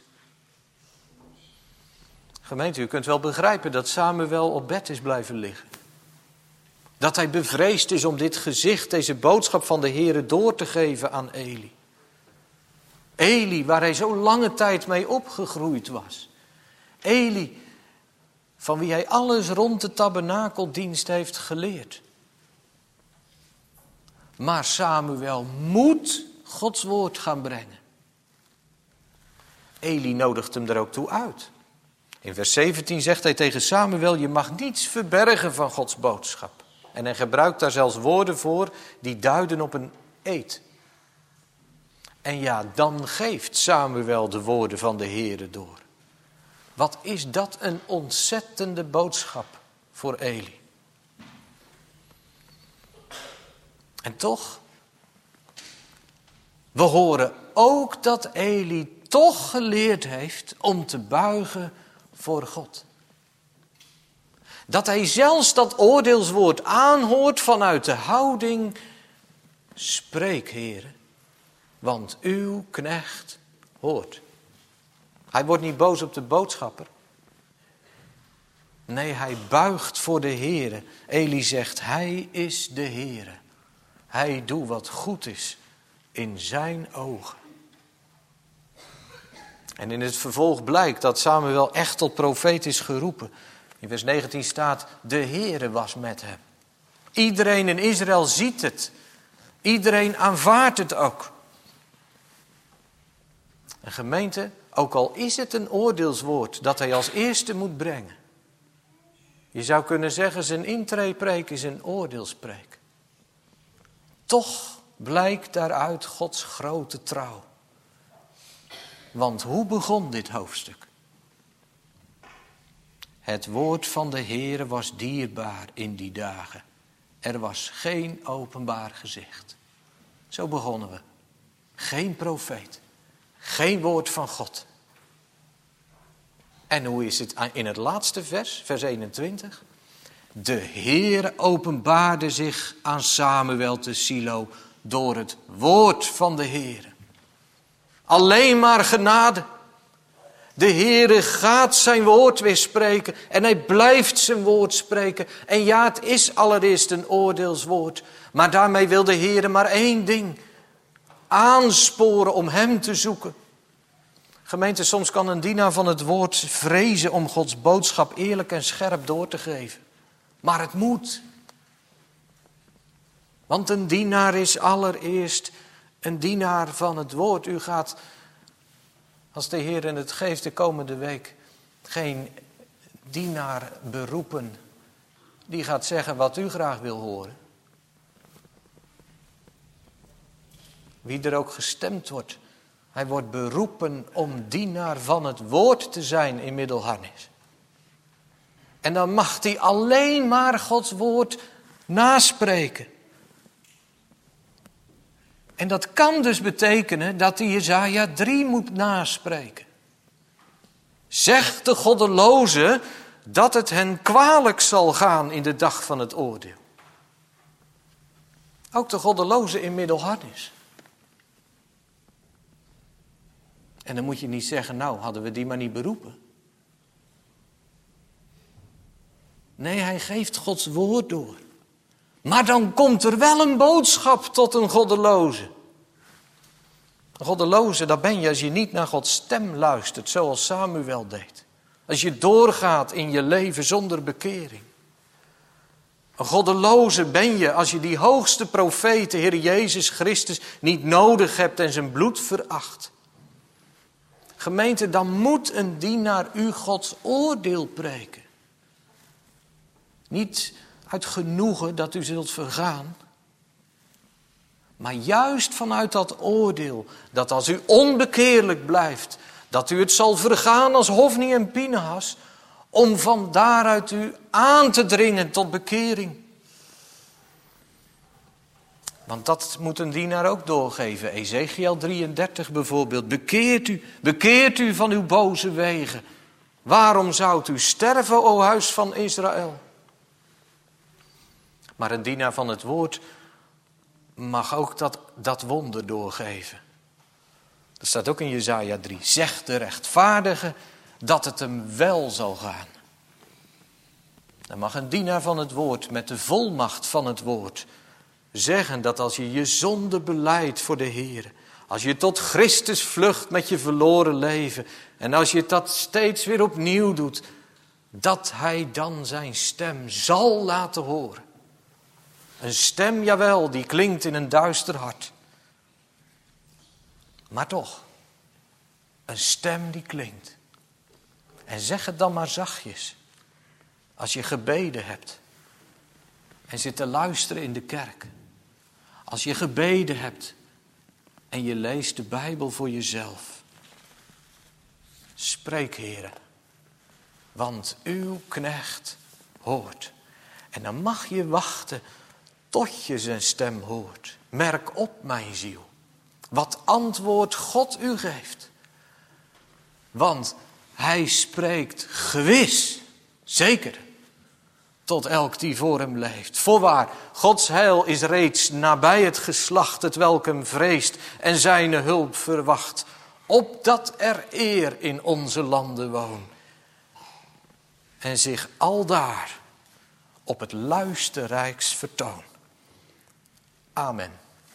Gemeente, u kunt wel begrijpen dat Samuel op bed is blijven liggen. Dat hij bevreesd is om dit gezicht, deze boodschap van de Heere door te geven aan Eli. Eli, waar hij zo lange tijd mee opgegroeid was. Eli, van wie hij alles rond de tabernakeldienst heeft geleerd. Maar Samuel moet Gods woord gaan brengen. Eli nodigt hem er ook toe uit. In vers 17 zegt hij tegen Samuel: je mag niets verbergen van Gods boodschap. En hij gebruikt daar zelfs woorden voor die duiden op een eed. En ja, dan geeft Samuel de woorden van de Heere door. Wat is dat een ontzettende boodschap voor Eli. En toch, we horen ook dat Eli toch geleerd heeft om te buigen voor God. Dat hij zelfs dat oordeelswoord aanhoort vanuit de houding: spreek, Heere, want uw knecht hoort. Hij wordt niet boos op de boodschapper. Nee, hij buigt voor de Heere. Eli zegt, hij is de Heere. Hij doet wat goed is in zijn ogen. En in het vervolg blijkt dat Samuel echt tot profeet is geroepen. In vers 19 staat, de Heere was met hem. Iedereen in Israël ziet het. Iedereen aanvaardt het ook. Een gemeente, ook al is het een oordeelswoord dat hij als eerste moet brengen. Je zou kunnen zeggen, zijn intreepreek is een oordeelspreek. Toch blijkt daaruit Gods grote trouw. Want hoe begon dit hoofdstuk? Het woord van de Heere was dierbaar in die dagen. Er was geen openbaar gezicht. Zo begonnen we. Geen profeet. Geen woord van God. En hoe is het in het laatste vers, vers 21? De Heere openbaarde zich aan Samuel te Silo door het woord van de Heere. Alleen maar genade. De Heere gaat zijn woord weer spreken en hij blijft zijn woord spreken. En ja, het is allereerst een oordeelswoord, maar daarmee wil de Heere maar één ding. Aansporen om hem te zoeken. Gemeente, soms kan een dienaar van het woord vrezen om Gods boodschap eerlijk en scherp door te geven. Maar het moet. Want een dienaar is allereerst een dienaar van het woord. U gaat, als de Heer het geeft de komende week, geen dienaar beroepen die gaat zeggen wat u graag wil horen. Wie er ook gestemd wordt, hij wordt beroepen om dienaar van het woord te zijn in Middelharnis. En dan mag hij alleen maar Gods woord naspreken. En dat kan dus betekenen dat hij Jesaja 3 moet naspreken. Zegt de goddeloze dat het hen kwalijk zal gaan in de dag van het oordeel. Ook de goddeloze in Middelharnis. En dan moet je niet zeggen, nou hadden we die maar niet beroepen. Nee, hij geeft Gods woord door. Maar dan komt er wel een boodschap tot een goddeloze. Een goddeloze, dat ben je als je niet naar Gods stem luistert, zoals Samuel deed. Als je doorgaat in je leven zonder bekering. Een goddeloze ben je als je die hoogste profeet, de Heer Jezus Christus, niet nodig hebt en zijn bloed veracht. Gemeente, dan moet een dienaar u Gods oordeel preken. Niet uit genoegen dat u zult vergaan. Maar juist vanuit dat oordeel, dat als u onbekeerlijk blijft, dat u het zal vergaan als Hofni en Pinehas, om van daaruit u aan te dringen tot bekering. Want dat moet een dienaar ook doorgeven. Ezekiel 33 bijvoorbeeld. Bekeert u van uw boze wegen. Waarom zoudt u sterven, o huis van Israël? Maar een dienaar van het woord mag ook dat wonder doorgeven. Dat staat ook in Jesaja 3. Zegt de rechtvaardige dat het hem wel zal gaan. Dan mag een dienaar van het woord met de volmacht van het woord zeggen dat als je je zonde belijdt voor de Heer, als je tot Christus vlucht met je verloren leven en als je dat steeds weer opnieuw doet, dat hij dan zijn stem zal laten horen. Een stem, jawel, die klinkt in een duister hart. Maar toch, een stem die klinkt. En zeg het dan maar zachtjes. Als je gebeden hebt en zit te luisteren in de kerk. Als je gebeden hebt en je leest de Bijbel voor jezelf. Spreek, Heere, want uw knecht hoort. En dan mag je wachten tot je zijn stem hoort. Merk op, mijn ziel, wat antwoord God u geeft. Want hij spreekt gewis, zeker, tot elk die voor hem leeft. Voorwaar, Gods heil is reeds nabij het geslacht, het welk hem vreest en zijn hulp verwacht. opdat er eer in onze landen woont. En zich aldaar op het luisterrijks vertoon. Amen.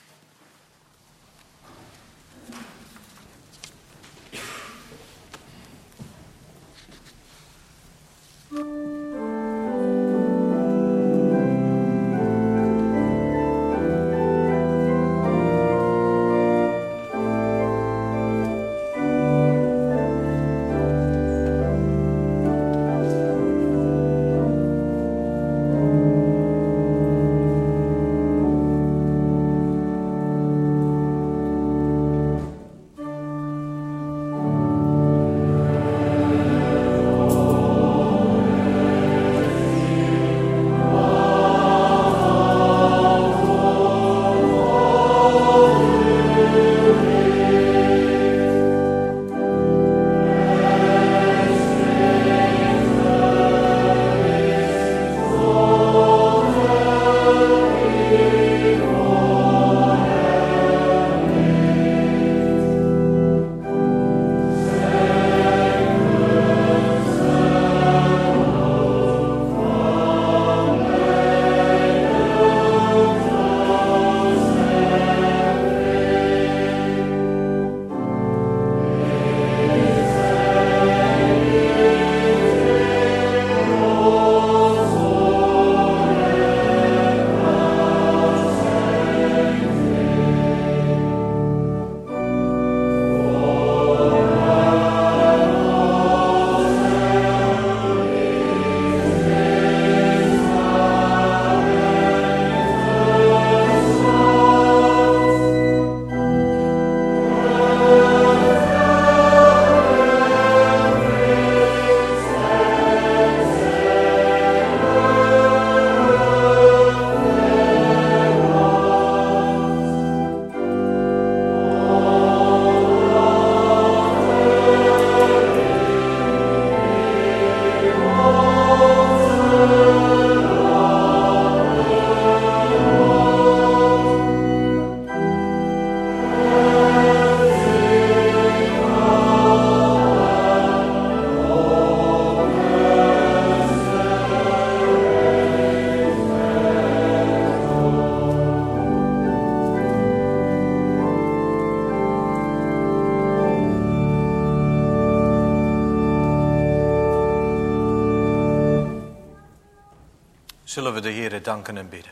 Zullen we de Heere danken en bidden.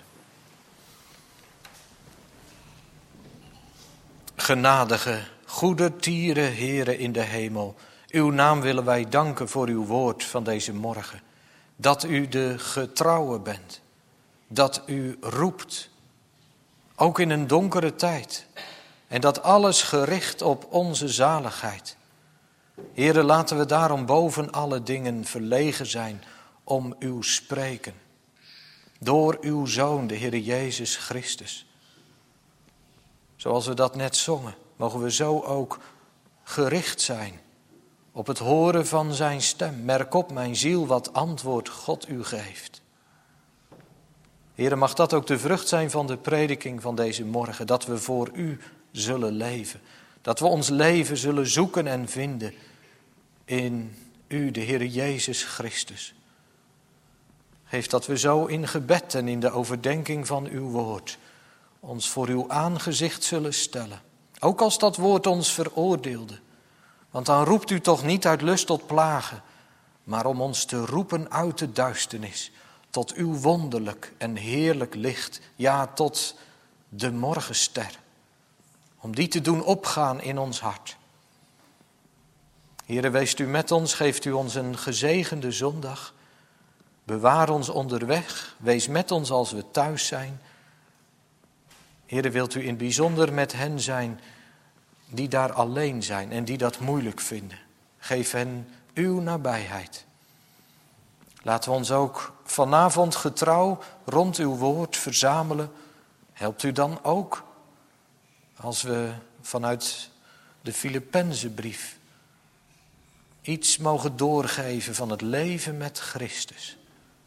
Genadige, goede tieren, Heere in de hemel. Uw naam willen wij danken voor uw woord van deze morgen. Dat u de getrouwe bent. Dat u roept. Ook in een donkere tijd. En dat alles gericht op onze zaligheid. Heere, laten we daarom boven alle dingen verlegen zijn om uw spreken. Door uw Zoon, de Heer Jezus Christus. Zoals we dat net zongen, mogen we zo ook gericht zijn op het horen van zijn stem. Merk op, mijn ziel, wat antwoord God u geeft. Heere, mag dat ook de vrucht zijn van de prediking van deze morgen. Dat we voor u zullen leven. Dat we ons leven zullen zoeken en vinden in u, de Heer Jezus Christus. Geef dat we zo in gebed en in de overdenking van uw woord ons voor uw aangezicht zullen stellen. Ook als dat woord ons veroordeelde. Want dan roept u toch niet uit lust tot plagen, maar om ons te roepen uit de duisternis tot uw wonderlijk en heerlijk licht, ja, tot de morgenster. Om die te doen opgaan in ons hart. Heere, weest u met ons, geeft u ons een gezegende zondag. Bewaar ons onderweg, wees met ons als we thuis zijn. Heere, wilt u in het bijzonder met hen zijn die daar alleen zijn en die dat moeilijk vinden. Geef hen uw nabijheid. Laten we ons ook vanavond getrouw rond uw woord verzamelen. Helpt u dan ook als we vanuit de Filippenzenbrief iets mogen doorgeven van het leven met Christus.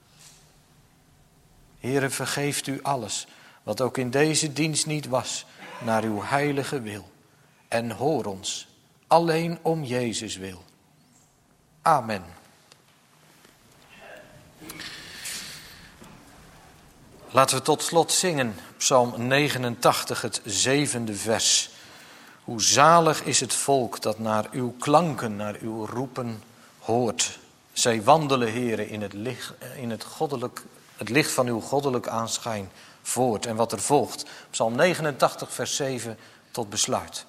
Heere, vergeeft u alles wat ook in deze dienst niet was, naar uw heilige wil. En hoor ons alleen om Jezus wil. Amen. Laten we tot slot zingen, Psalm 89, het 7e vers. Hoe zalig is het volk dat naar uw klanken, naar uw roepen hoort. Zij wandelen, Heere, in het licht van uw goddelijk aanschijn voort. En wat er volgt, Psalm 89, vers 7 tot besluit.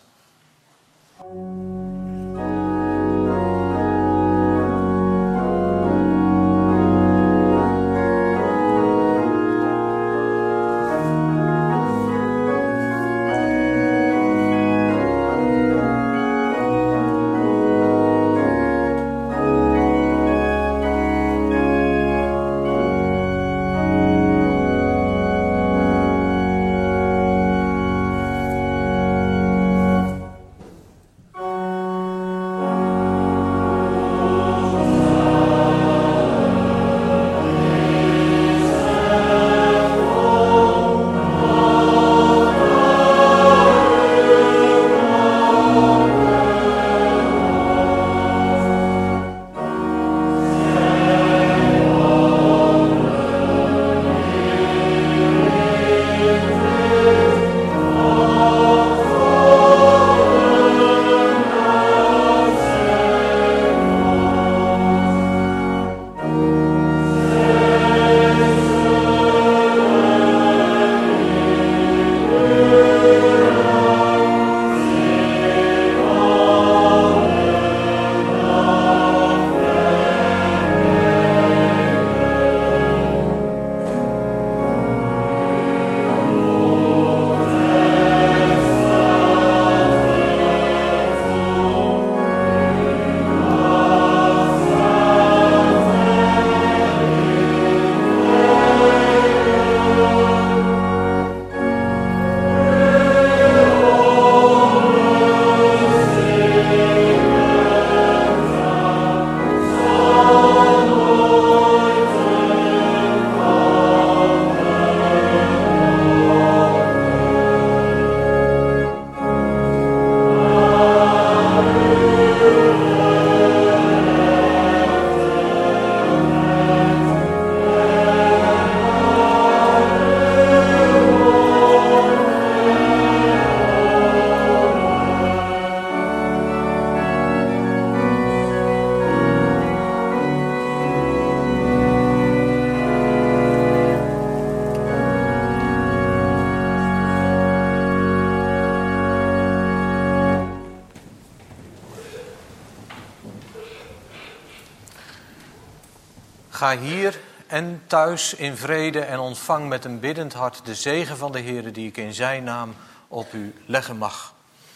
Ga hier en thuis in vrede en ontvang met een biddend hart de zegen van de Heer die ik in zijn naam op u leggen mag.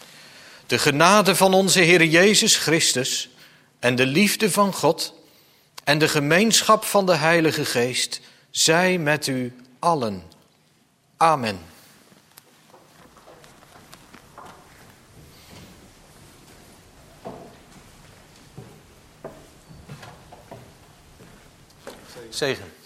De genade van onze Heer Jezus Christus en de liefde van God en de gemeenschap van de Heilige Geest zij met u allen. Amen. Zegen.